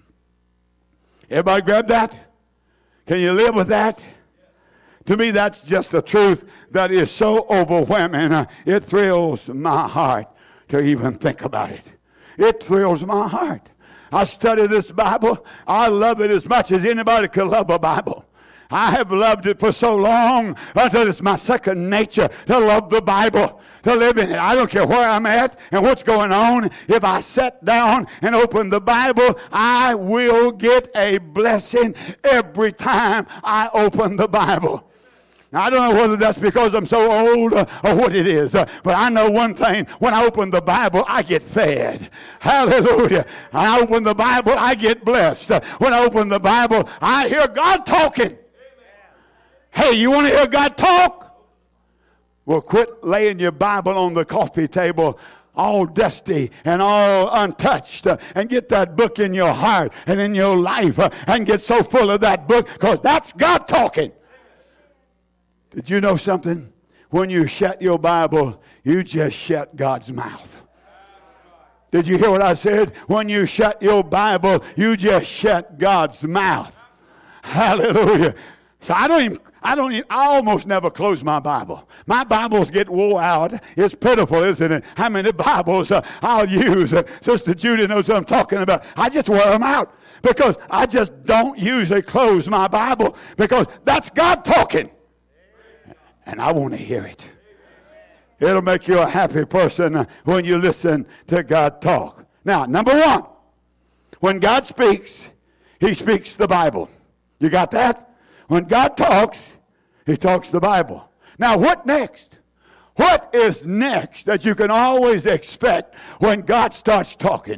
Everybody grab that? Can you live with that? To me, that's just the truth that is so overwhelming. Uh, it thrills my heart to even think about it. It thrills my heart. I study this Bible. I love it as much as anybody could love a Bible. I have loved it for so long until it's my second nature to love the Bible, to live in it. I don't care where I'm at and what's going on. If I sit down and open the Bible, I will get a blessing every time I open the Bible. Now, I don't know whether that's because I'm so old uh, or what it is, uh, but I know one thing. When I open the Bible, I get fed. Hallelujah. When I open the Bible, I get blessed. Uh, when I open the Bible, I hear God talking. Amen. Hey, you want to hear God talk? Well, quit laying your Bible on the coffee table all dusty and all untouched, uh, and get that book in your heart and in your life, uh, and get so full of that book, because that's God talking. Did you know something? When you shut your Bible, you just shut God's mouth. Did you hear what I said? When you shut your Bible, you just shut God's mouth. Hallelujah. So I don't even, I don't even, I almost never close my Bible. My Bibles get wore out. It's pitiful, isn't it? How many Bibles uh, I'll use. Uh, Sister Judy knows what I'm talking about. I just wear them out because I just don't usually close my Bible, because that's God talking. And I want to hear it. It'll make you a happy person when you listen to God talk. Now, number one, when God speaks, he speaks the Bible. You got that? When God talks, he talks the Bible. Now, what next? What what is next that you can always expect when God starts talking?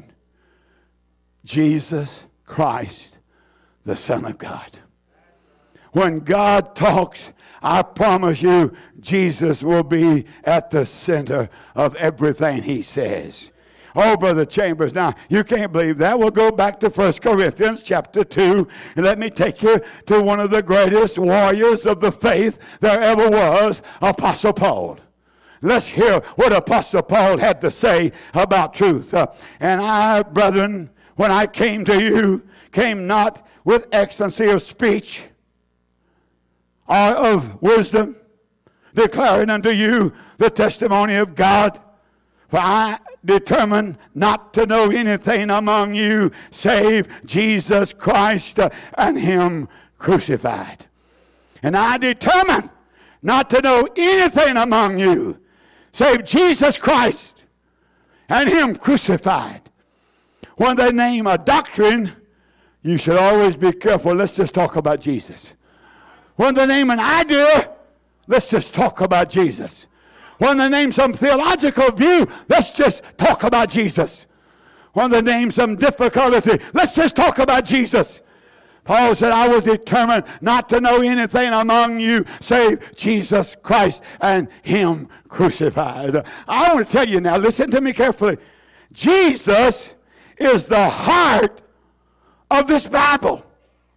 Jesus Christ, the Son of God. When God talks, I promise you, Jesus will be at the center of everything he says. Oh, Brother Chambers, now, you can't believe that. We'll go back to First Corinthians chapter two, and let me take you to one of the greatest warriors of the faith there ever was, Apostle Paul. Let's hear what Apostle Paul had to say about truth. Uh, and I, brethren, when I came to you, came not with excellency of speech or of wisdom, declaring unto you the testimony of God. For I determined not to know anything among you save Jesus Christ and him crucified. And I determined not to know anything among you save Jesus Christ and him crucified. When they name a doctrine, you should always be careful. Let's just talk about Jesus. When they name an idea, let's just talk about Jesus. When they name some theological view, let's just talk about Jesus. When they name some difficulty, let's just talk about Jesus. Paul said, I was determined not to know anything among you save Jesus Christ and him crucified. I want to tell you now, listen to me carefully. Jesus is the heart of this Bible.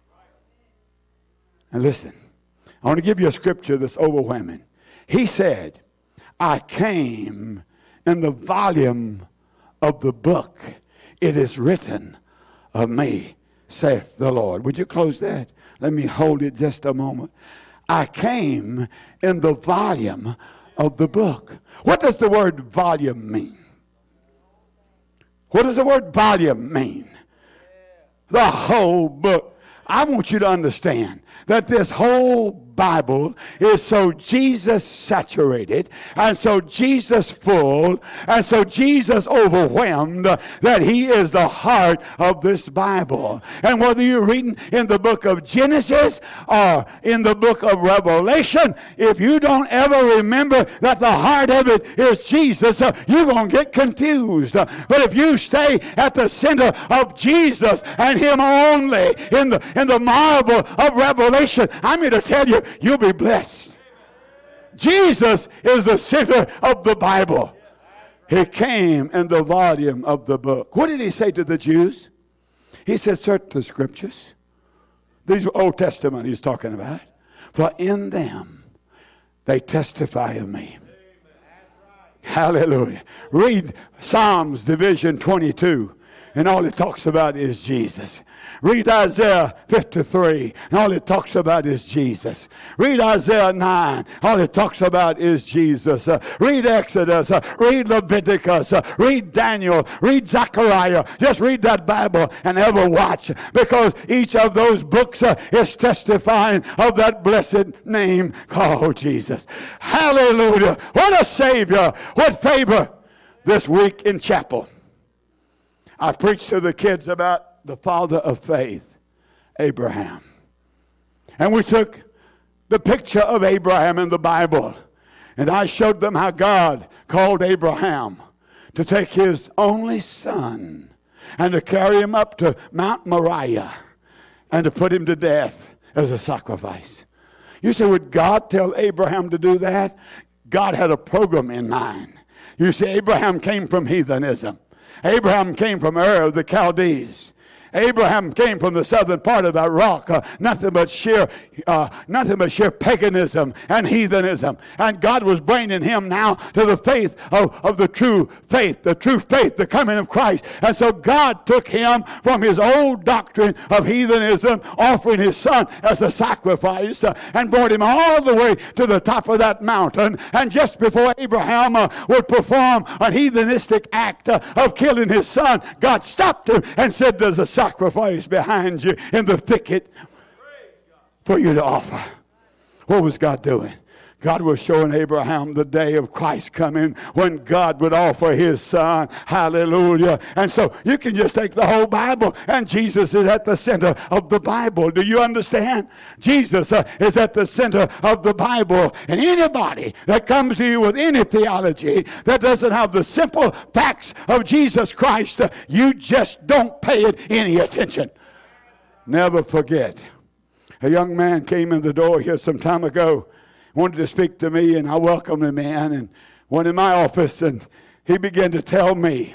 And listen, I want to give you a scripture that's overwhelming. He said, I came in the volume of the book. It is written of me, saith the Lord. Would you close that? Let me hold it just a moment. I came in the volume of the book. What does the word volume mean? What does the word volume mean? The whole book. I want you to understand that this whole Bible is so Jesus saturated and so Jesus full and so Jesus overwhelmed that he is the heart of this Bible. And whether you're reading in the book of Genesis or in the book of Revelation, if you don't ever remember that the heart of it is Jesus, uh, you're going to get confused. Uh, but if you stay at the center of Jesus and him only in the, in the marvel of Revelation, I'm here to tell you, you'll be blessed. Jesus is the center of the Bible. He came in the volume of the book. What did he say to the Jews? He said, search the scriptures. These were Old Testament he's talking about. For in them they testify of me. Hallelujah. Read Psalms division twenty-two, and all it talks about is Jesus. Read Isaiah fifty-three, and all it talks about is Jesus. Read Isaiah nine, all it talks about is Jesus. Uh, read Exodus, uh, read Leviticus, uh, read Daniel, read Zechariah. Just read that Bible and ever watch, because each of those books uh, is testifying of that blessed name called Jesus. Hallelujah. What a Savior. What favor. This week in chapel, I preached to the kids about the father of faith, Abraham. And we took the picture of Abraham in the Bible, and I showed them how God called Abraham to take his only son and to carry him up to Mount Moriah and to put him to death as a sacrifice. You say, would God tell Abraham to do that? God had a program in mind. You see, Abraham came from heathenism. Abraham came from Ur of the Chaldees. Abraham came from the southern part of Iraq, uh, nothing but sheer, uh, nothing but sheer paganism and heathenism. And God was bringing him now to the faith of, of the true faith, the true faith, the coming of Christ. And so God took him from his old doctrine of heathenism, offering his son as a sacrifice, uh, and brought him all the way to the top of that mountain. And just before Abraham uh, would perform a heathenistic act uh, of killing his son, God stopped him and said, there's a sacrifice behind you in the thicket for you to offer. What was God doing? God was showing Abraham the day of Christ coming when God would offer his son. Hallelujah. And so you can just take the whole Bible, and Jesus is at the center of the Bible. Do you understand? Jesus uh, is at the center of the Bible. And anybody that comes to you with any theology that doesn't have the simple facts of Jesus Christ, uh, you just don't pay it any attention. Never forget. A young man came in the door here some time ago, wanted to speak to me, and I welcomed him in and went in my office, and he began to tell me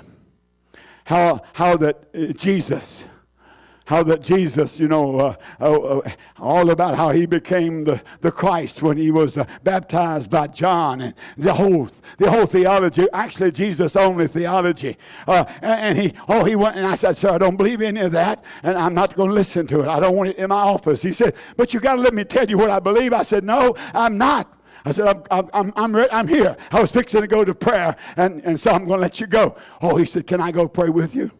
how how that uh, Jesus, how that Jesus, you know, uh, uh, uh, all about how he became the, the Christ when he was uh, baptized by John, and the whole the whole theology, actually Jesus only theology. Uh, and, and he, oh, he went, and I said, sir, I don't believe any of that, and I'm not going to listen to it. I don't want it in my office. He said, but you got to let me tell you what I believe. I said, no, I'm not. I said, I'm, I'm, I'm, I'm, re- I'm here. I was fixing to go to prayer, and, and so I'm going to let you go. Oh, he said, can I go pray with you?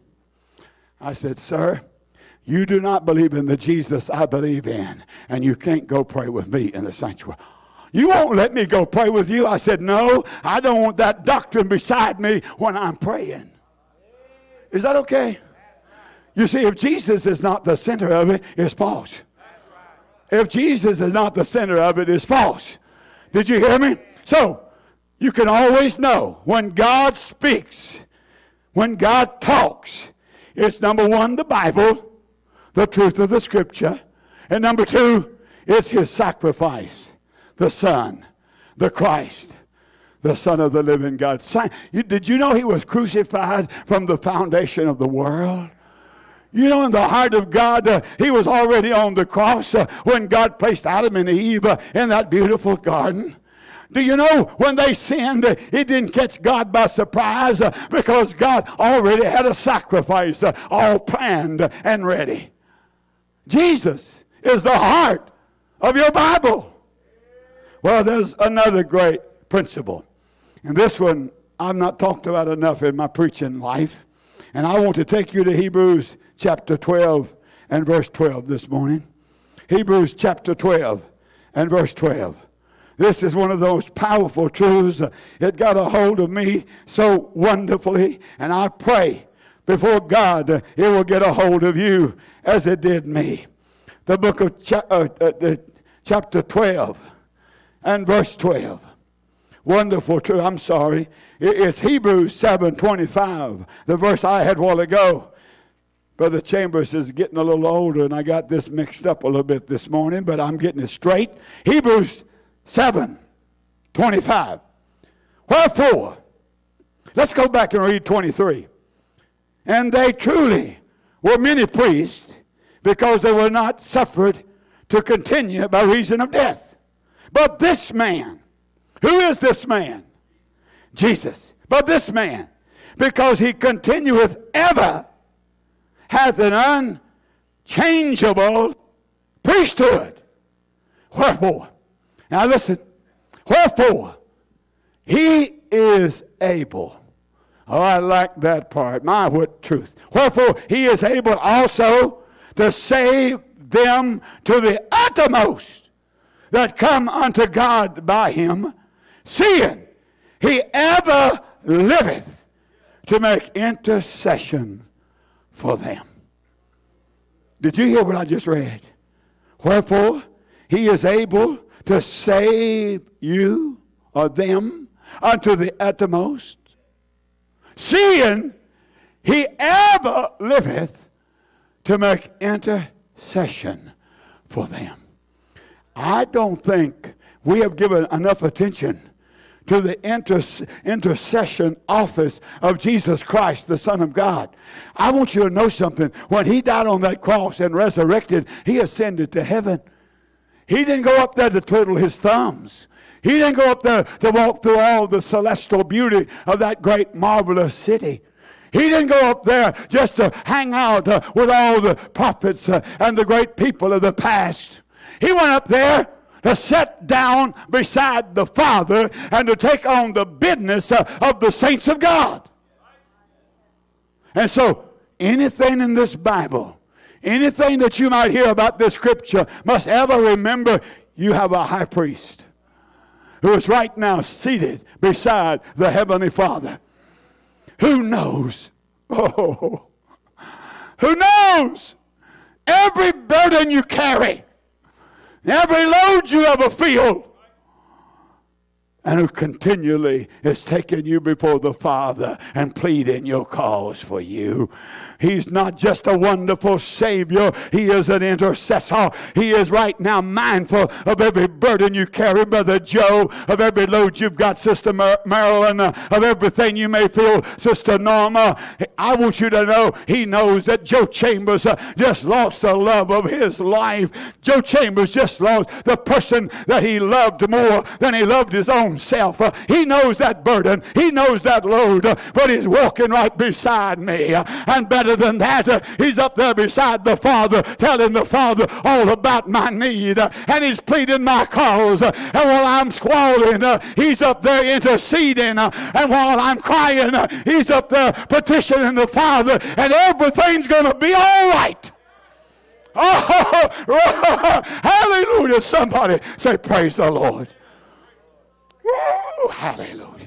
I said, sir, you do not believe in the Jesus I believe in, and you can't go pray with me in the sanctuary. You won't let me go pray with you? I said, no, I don't want that doctrine beside me when I'm praying. Is that okay? You see, if Jesus is not the center of it, it's false. If Jesus is not the center of it, it's false. Did you hear me? So, you can always know when God speaks, when God talks, it's number one, the Bible, the truth of the Scripture, and number two, it's his sacrifice, the Son, the Christ, the Son of the living God. Did you know he was crucified from the foundation of the world? You know, in the heart of God, uh, he was already on the cross uh, when God placed Adam and Eve uh, in that beautiful garden. Do you know when they sinned, uh, it didn't catch God by surprise uh, because God already had a sacrifice uh, all planned and ready. Jesus is the heart of your Bible. Well, there's another great principle. And this one I've not talked about enough in my preaching life. And I want to take you to Hebrews chapter twelve and verse twelve this morning. Hebrews chapter twelve and verse twelve. This is one of those powerful truths. It got a hold of me so wonderfully. And I pray before God it will get a hold of you as it did me. The book of cha- uh, uh, the chapter twelve and verse twelve. Wonderful truth. I'm sorry. It's Hebrews seven twenty-five, the verse I had a while ago. Brother Chambers is getting a little older, and I got this mixed up a little bit this morning, but I'm getting it straight. Hebrews seven twenty-five. Wherefore, let's go back and read twenty-three. And they truly were many priests, because they were not suffered to continue by reason of death. But this man, who is this man? Jesus. But this man, because he continueth ever, hath an unchangeable priesthood. Wherefore, now listen, wherefore, he is able. Oh, I like that part. My, what truth. Wherefore, he is able also to save them to the uttermost that come unto God by him, seeing he ever liveth to make intercession for them. Did you hear what I just read? Wherefore, he is able to save you or them unto the uttermost, seeing he ever liveth to make intercession for them. I don't think we have given enough attention to the inter- intercession office of Jesus Christ, the Son of God. I want you to know something. When he died on that cross and resurrected, he ascended to heaven. He didn't go up there to twiddle his thumbs. He didn't go up there to walk through all the celestial beauty of that great, marvelous city. He didn't go up there just to hang out uh, with all the prophets uh, and the great people of the past. He went up there to sit down beside the Father and to take on the business uh, of the saints of God. And so, anything in this Bible, anything that you might hear about this scripture, must ever remember you have a high priest who is right now seated beside the Heavenly Father, who knows, oh, who knows every burden you carry, every load you ever feel, and who continually is taking you before the Father and pleading your cause for you. He's not just a wonderful Savior. He is an intercessor. He is right now mindful of every burden you carry, Brother Joe, of every load you've got, Sister Mar- Marilyn, uh, of everything you may feel, Sister Norma. I want you to know He knows that Joe Chambers uh, just lost the love of his life. Joe Chambers just lost the person that he loved more than he loved his own self. Uh, he knows that burden. He knows that load, uh, but he's walking right beside me. Uh, and better than that, uh, he's up there beside the Father, telling the Father all about my need, uh, and he's pleading my cause. Uh, and while I'm squalling, uh, he's up there interceding. Uh, and while I'm crying, uh, he's up there petitioning the Father, and everything's going to be all right. Oh, hallelujah. Somebody say, praise the Lord. Woo, hallelujah.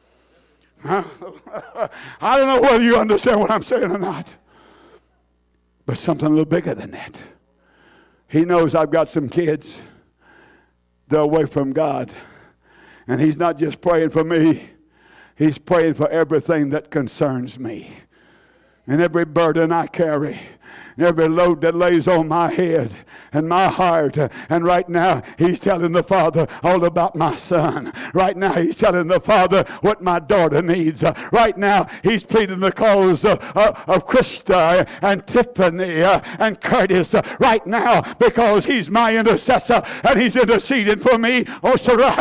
I don't know whether you understand what I'm saying or not, but something a little bigger than that. He knows I've got some kids. They're away from God. And He's not just praying for me. He's praying for everything that concerns me. And every burden I carry, and every load that lays on my head and my heart. And right now, He's telling the Father all about my son. Right now, He's telling the Father what my daughter needs. Right now, He's pleading the cause of, of Krista and Tiffany and Curtis. Right now, because He's my intercessor and He's interceding for me. Oh,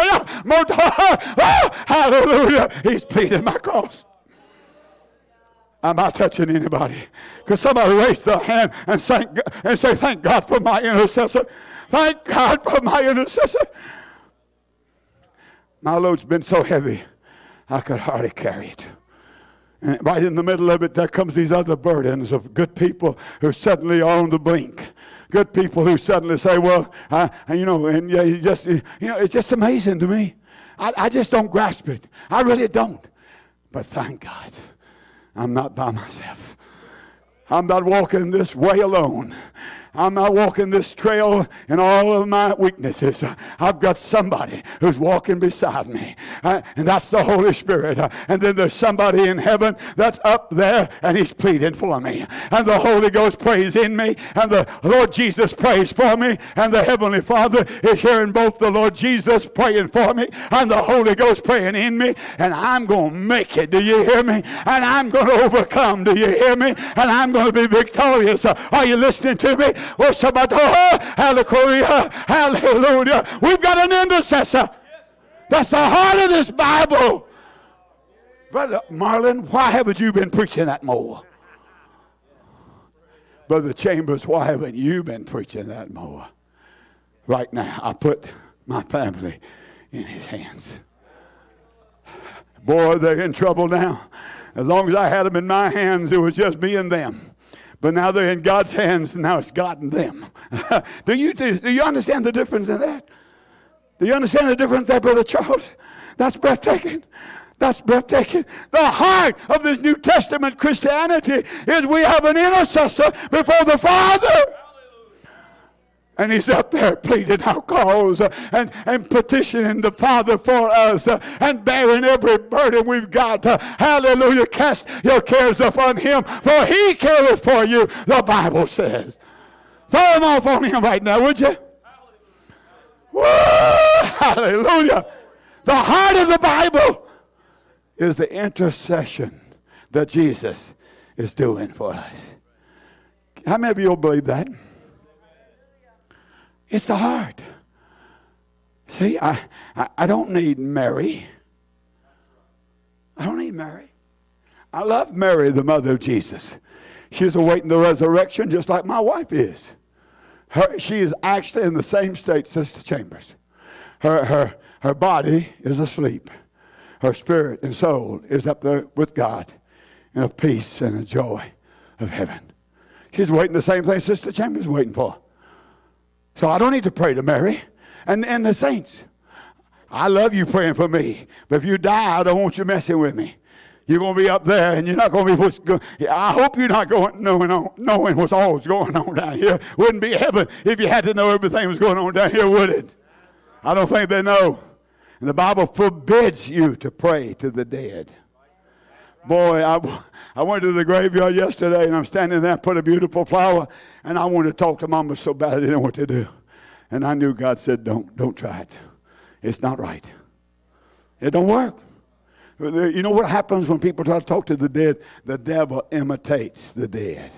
hallelujah. He's pleading my cause. I'm not touching anybody. Because somebody raise their hand and, thank, and say, thank God for my intercessor. Thank God for my intercessor. My load's been so heavy, I could hardly carry it. And right in the middle of it, there comes these other burdens of good people who suddenly are on the blink. Good people who suddenly say, well, I, you know, and yeah, you just, you know, it's just amazing to me. I, I just don't grasp it. I really don't. But thank God, I'm not by myself. I'm not walking this way alone. I'm not walking this trail in all of my weaknesses. I've got somebody who's walking beside me, uh, and that's the Holy Spirit. Uh, and then there's somebody in heaven that's up there, and He's pleading for me. And the Holy Ghost prays in me, and the Lord Jesus prays for me, and the Heavenly Father is hearing both the Lord Jesus praying for me, and the Holy Ghost praying in me, and I'm going to make it. Do you hear me? And I'm going to overcome. Do you hear me? And I'm going to be victorious. Uh, are you listening to me? Oh, somebody, oh, hallelujah, hallelujah. We've got an intercessor. That's the heart of this Bible. Brother Marlon, why haven't you been preaching that more? Brother Chambers, why haven't you been preaching that more? Right now, I put my family in His hands. Boy, they're in trouble now. As long as I had them in my hands, it was just me and them. But now they're in God's hands, and now it's God and them. do you do you understand the difference in that? Do you understand the difference there, Brother Charles? That's breathtaking. That's breathtaking. The heart of this New Testament Christianity is we have an intercessor before the Father. And He's up there pleading our cause uh, and, and petitioning the Father for us uh, and bearing every burden we've got. Uh, hallelujah. Cast your cares upon Him, for He careth for you, the Bible says. Throw them off on Him right now, would you? Woo! Hallelujah. The heart of the Bible is the intercession that Jesus is doing for us. How many of you will believe that? It's the heart. See, I, I, I don't need Mary. I don't need Mary. I love Mary, the mother of Jesus. She's awaiting the resurrection just like my wife is. Her, she is actually in the same state, Sister Chambers. Her, her, her body is asleep. Her spirit and soul is up there with God in a peace and a joy of heaven. She's waiting the same thing Sister Chambers is waiting for. So I don't need to pray to Mary and, and the saints. I love you praying for me. But if you die, I don't want you messing with me. You're going to be up there, and you're not going to be what's going. I hope you're not going knowing on, knowing what's always going on down here. Wouldn't be heaven if you had to know everything was going on down here, would it? I don't think they know. And the Bible forbids you to pray to the dead. Boy, I, I went to the graveyard yesterday, and I'm standing there, put a beautiful flower, and I wanted to talk to Mama so bad I didn't know what to do. And I knew God said, don't, don't try it. It's not right. It don't work. You know what happens when people try to talk to the dead? The devil imitates the dead.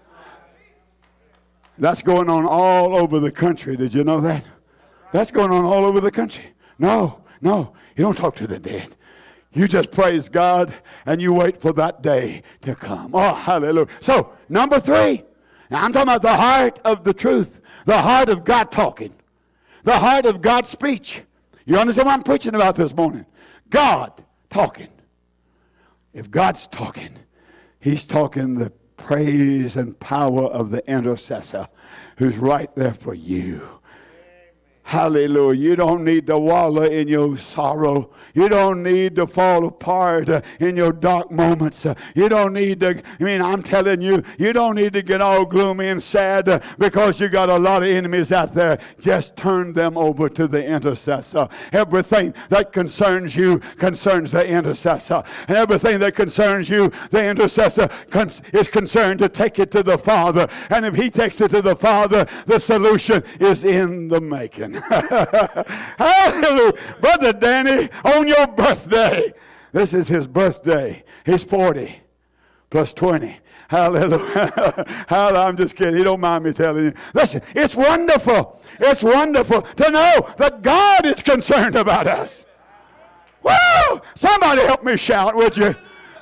That's going on all over the country. Did you know that? That's going on all over the country. No, no, you don't talk to the dead. You just praise God and you wait for that day to come. Oh, hallelujah. So, number three. Now, I'm talking about the heart of the truth. The heart of God talking. The heart of God's speech. You understand what I'm preaching about this morning? God talking. If God's talking, he's talking the praise and power of the intercessor who's right there for you. Hallelujah. You don't need to wallow in your sorrow. You don't need to fall apart uh, in your dark moments. Uh, you don't need to, I mean, I'm telling you, you don't need to get all gloomy and sad uh, because you got a lot of enemies out there. Just turn them over to the intercessor. Everything that concerns you concerns the intercessor. And everything that concerns you, the intercessor cons- is concerned to take it to the Father. And if he takes it to the Father, the solution is in the making. Hallelujah. Brother Danny, on your birthday, this is his birthday. He's forty plus twenty. Hallelujah. Hallelujah. I'm just kidding. He don't mind me telling you. Listen, it's wonderful. It's wonderful to know that God is concerned about us. Woo! Somebody help me shout, would you?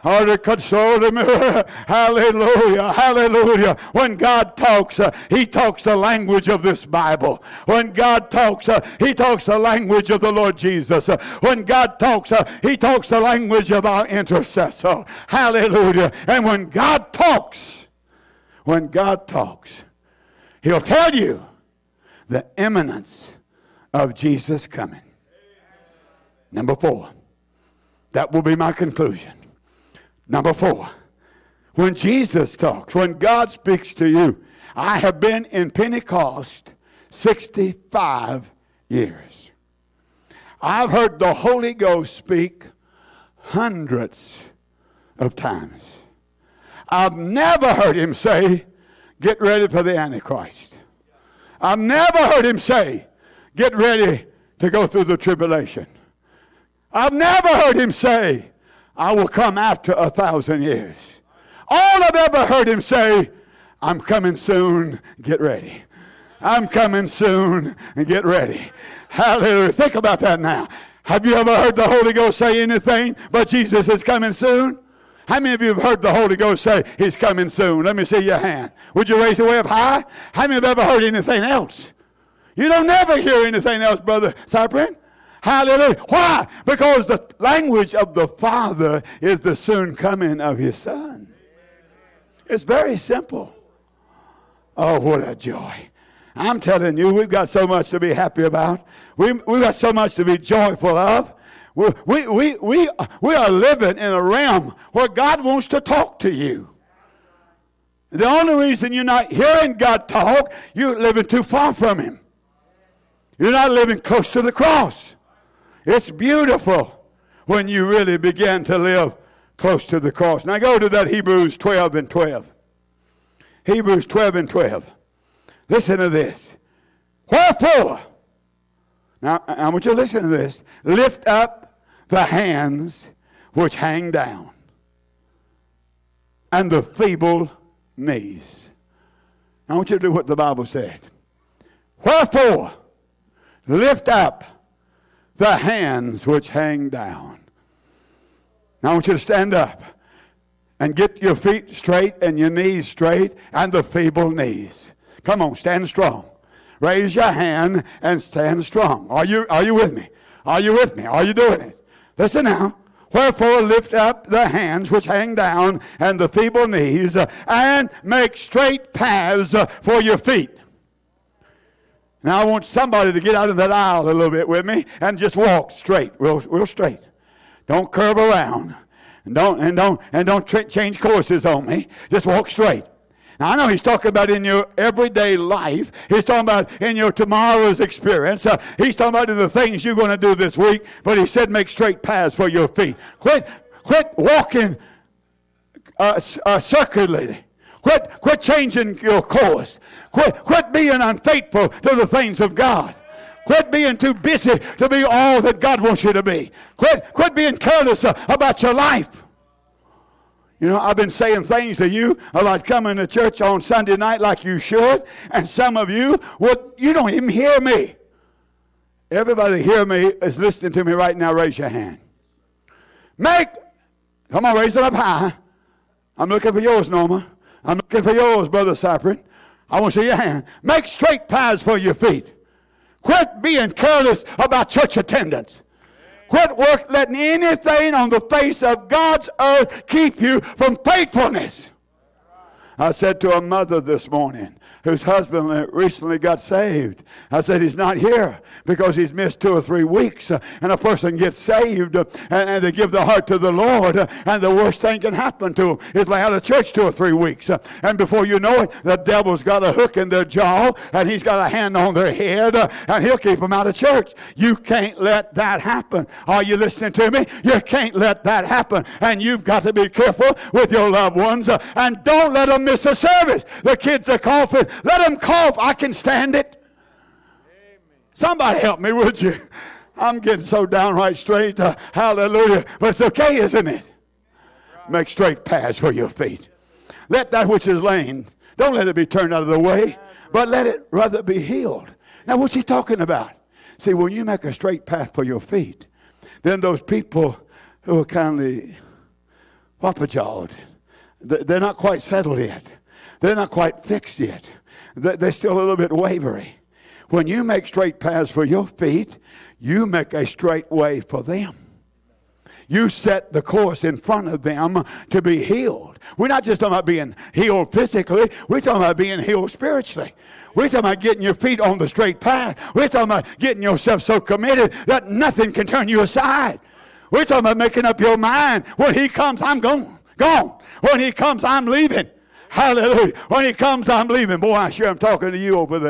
Hallelujah, hallelujah. When God talks, uh, he talks the language of this Bible. When God talks, uh, he talks the language of the Lord Jesus. Uh, when God talks, uh, he talks the language of our intercessor. Hallelujah. And when God talks, when God talks, he'll tell you the imminence of Jesus coming. Number four. That will be my conclusion. Number four, when Jesus talks, when God speaks to you, I have been in Pentecost sixty-five years. I've heard the Holy Ghost speak hundreds of times. I've never heard him say, get ready for the Antichrist. I've never heard him say, get ready to go through the tribulation. I've never heard him say, I will come after a thousand years. All I've ever heard him say, I'm coming soon, get ready. I'm coming soon, and get ready. Hallelujah. Think about that now. Have you ever heard the Holy Ghost say anything but Jesus is coming soon? How many of you have heard the Holy Ghost say he's coming soon? Let me see your hand. Would you raise it way up high? How many have ever heard anything else? You don't never hear anything else, Brother Cyprian. Hallelujah. Why? Because the language of the Father is the soon coming of his Son. It's very simple. Oh, what a joy. I'm telling you, we've got so much to be happy about. We, we've got so much to be joyful of. We, we, we, we, we are living in a realm where God wants to talk to you. The only reason you're not hearing God talk, you're living too far from him. You're not living close to the cross. It's beautiful when you really begin to live close to the cross. Now go to that Hebrews twelve and twelve. Hebrews twelve and twelve. Listen to this. Wherefore, now I want you to listen to this. Lift up the hands which hang down, and the feeble knees. I want you to do what the Bible said. Wherefore, lift up the hands which hang down. Now I want you to stand up and get your feet straight and your knees straight and the feeble knees. Come on, stand strong. Raise your hand and stand strong. Are you, are you with me? Are you with me? Are you doing it? Listen now. Wherefore lift up the hands which hang down and the feeble knees, uh, and make straight paths uh, for your feet. Now I want somebody to get out of that aisle a little bit with me and just walk straight, real, real straight. Don't curve around, and don't and don't and don't tra- change courses on me. Just walk straight. Now I know he's talking about in your everyday life. He's talking about in your tomorrow's experience. Uh, he's talking about in the things you're going to do this week. But he said, make straight paths for your feet. Quit, quit walking uh, uh, circularly. Quit, quit changing your course. Quit, quit being unfaithful to the things of God. Quit being too busy to be all that God wants you to be. Quit, quit being careless uh, about your life. You know, I've been saying things to you about coming to church on Sunday night like you should, and some of you, well, you don't even hear me. Everybody hear me is listening to me right now. Raise your hand. Make, come on, raise it up high. I'm looking for yours, Norma. I'm looking for yours, Brother Cyprian. I want to see your hand. Make straight paths for your feet. Quit being careless about church attendance. Quit work letting anything on the face of God's earth keep you from faithfulness. I said to a mother this morning whose husband recently got saved. I said, he's not here because he's missed two or three weeks. Uh, and a person gets saved uh, and, and they give their heart to the Lord. Uh, and the worst thing can happen to them is lay out of church two or three weeks. Uh, and before you know it, the devil's got a hook in their jaw and he's got a hand on their head uh, and he'll keep them out of church. You can't let that happen. Are you listening to me? You can't let that happen. And you've got to be careful with your loved ones uh, and don't let them miss a service. The kids are coughing. Let them cough. I can stand it. Amen. Somebody help me, would you? I'm getting so downright straight. Uh, hallelujah. But it's okay, isn't it? Right. Make straight paths for your feet. Let that which is lame, don't let it be turned out of the way, but let it rather be healed. Now, what's he talking about? See, when you make a straight path for your feet, then those people who are kind of whopper-jawed, they're not quite settled yet. They're not quite fixed yet. They're still a little bit wavery. When you make straight paths for your feet, you make a straight way for them. You set the course in front of them to be healed. We're not just talking about being healed physically. We're talking about being healed spiritually. We're talking about getting your feet on the straight path. We're talking about getting yourself so committed that nothing can turn you aside. We're talking about making up your mind. When he comes, I'm gone. Gone. When he comes, I'm leaving. Hallelujah. When he comes, I'm leaving. Boy, I'm sure I'm talking to you over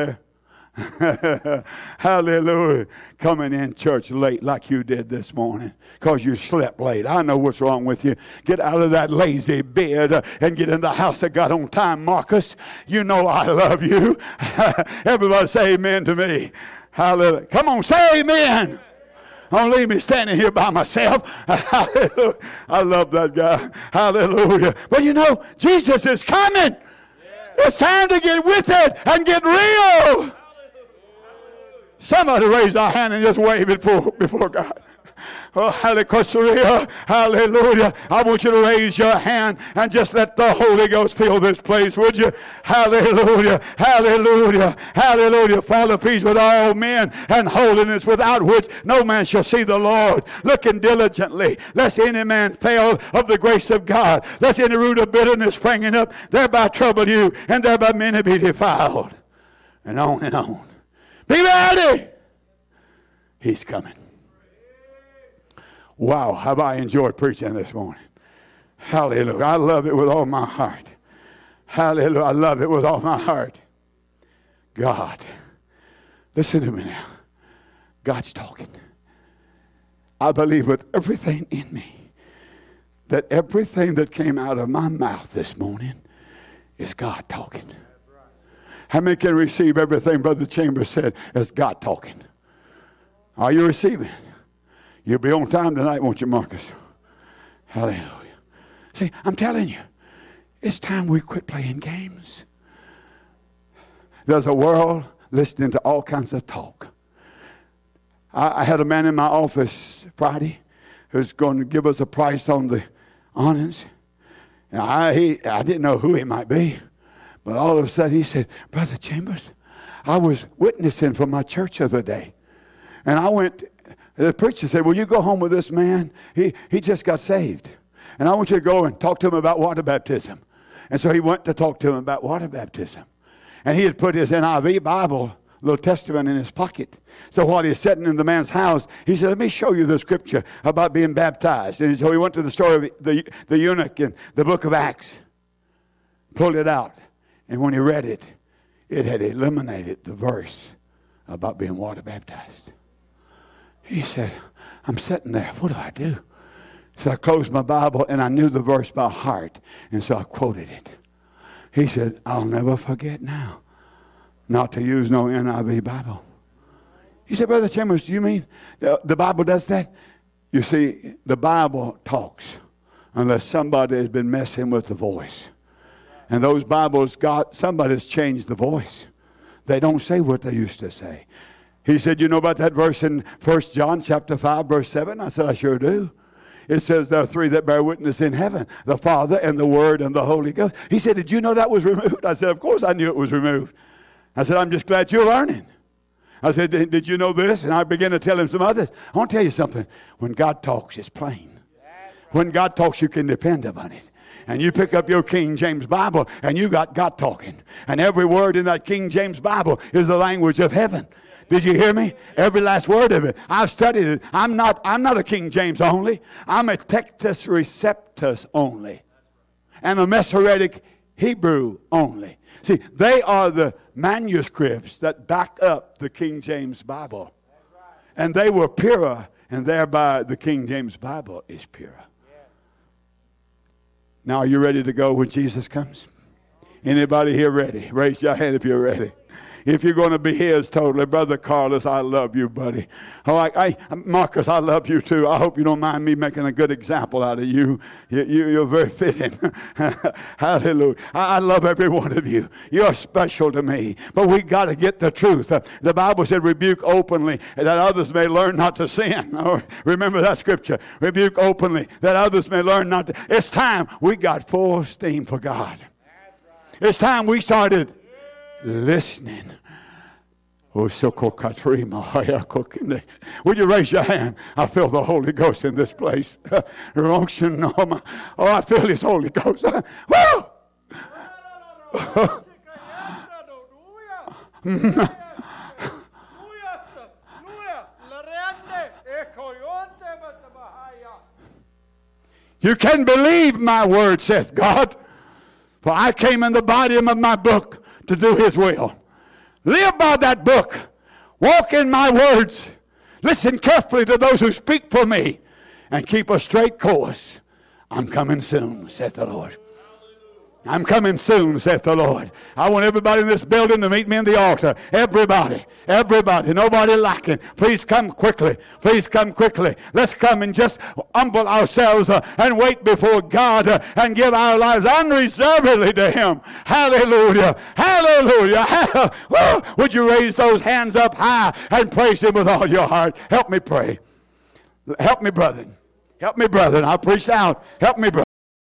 there. Hallelujah. Coming in church late like you did this morning because you slept late. I know what's wrong with you. Get out of that lazy bed uh, and get in the house of God on time, Marcus. You know I love you. Everybody say amen to me. Hallelujah. Come on, say amen. Don't leave me standing here by myself. Hallelujah. I love that guy. Hallelujah. But you know, Jesus is coming. Yeah. It's time to get with it and get real. Hallelujah. Somebody raise our hand and just wave it before, before God. Oh, hallelujah. Hallelujah. I want you to raise your hand and just let the Holy Ghost fill this place, would you? Hallelujah. Hallelujah. Hallelujah. Follow peace with all men and holiness, without which no man shall see the Lord. Looking diligently, lest any man fail of the grace of God, lest any root of bitterness springing up thereby trouble you, and thereby many be defiled. And on and on. Be ready. He's coming. Wow, have I enjoyed preaching this morning. Hallelujah. I love it with all my heart. Hallelujah. I love it with all my heart. God, listen to me now. God's talking. I believe with everything in me that everything that came out of my mouth this morning is God talking. How many can receive everything Brother Chambers said as God talking? Are you receiving? You'll be on time tonight, won't you, Marcus? Hallelujah. See, I'm telling you, it's time we quit playing games. There's a world listening to all kinds of talk. I, I had a man in my office Friday who's going to give us a price on the awnings. And I, he, I didn't know who he might be. But all of a sudden he said, Brother Chambers, I was witnessing for my church the other day. And I went... The preacher said, will you go home with this man? He he just got saved. And I want you to go and talk to him about water baptism. And so he went to talk to him about water baptism. And he had put his N I V Bible little testament in his pocket. So while he's sitting in the man's house, he said, let me show you the scripture about being baptized. And so he went to the story of the, the eunuch in the book of Acts, pulled it out. And when he read it, it had eliminated the verse about being water baptized. He said, I'm sitting there. What do I do? So I closed my Bible, and I knew the verse by heart. And so I quoted it. He said, I'll never forget now not to use no N I V Bible. He said, Brother Chambers, do you mean the, the Bible does that? You see, the Bible talks unless somebody has been messing with the voice. And those Bibles, God, somebody's changed the voice. They don't say what they used to say. He said, you know about that verse in First John chapter five, verse seven? I said, I sure do. It says there are three that bear witness in heaven, the Father and the Word and the Holy Ghost. He said, did you know that was removed? I said, of course I knew it was removed. I said, I'm just glad you're learning. I said, did you know this? And I began to tell him some others. I want to tell you something. When God talks, it's plain. When God talks, you can depend upon it. And you pick up your King James Bible, and you got God talking. And every word in that King James Bible is the language of heaven. Did you hear me? Every last word of it. I've studied it. I'm not, I'm not a King James only. I'm a Textus Receptus only. And a Masoretic Hebrew only. See, they are the manuscripts that back up the King James Bible. And they were purer, and thereby the King James Bible is purer. Now, are you ready to go when Jesus comes? Anybody here ready? Raise your hand if you're ready. If you're going to be his totally. Brother Carlos, I love you, buddy. Oh, I, I, Marcus, I love you too. I hope you don't mind me making a good example out of you. you, you you're very fitting. Hallelujah. I, I love every one of you. You're special to me. But we got to get the truth. Uh, the Bible said rebuke openly that others may learn not to sin. Oh, remember that scripture. Rebuke openly that others may learn not to. It's time we got full steam for God. It's time we started listening. Would you raise your hand? I feel the Holy Ghost in this place. Oh, I feel His Holy Ghost. Woo! You can believe my word, saith God, for I came in the volume of my book to do His will. Live by that book. Walk in my words. Listen carefully to those who speak for me. And keep a straight course. I'm coming soon, saith the Lord. I'm coming soon, saith the Lord. I want everybody in this building to meet me in the altar. Everybody. Everybody. Nobody lacking. Please come quickly. Please come quickly. Let's come and just humble ourselves uh, and wait before God uh, and give our lives unreservedly to Him. Hallelujah. Hallelujah. Woo! Would you raise those hands up high and praise Him with all your heart? Help me pray. Help me, brethren. Help me, brethren. I'll preach out. Help me, brethren.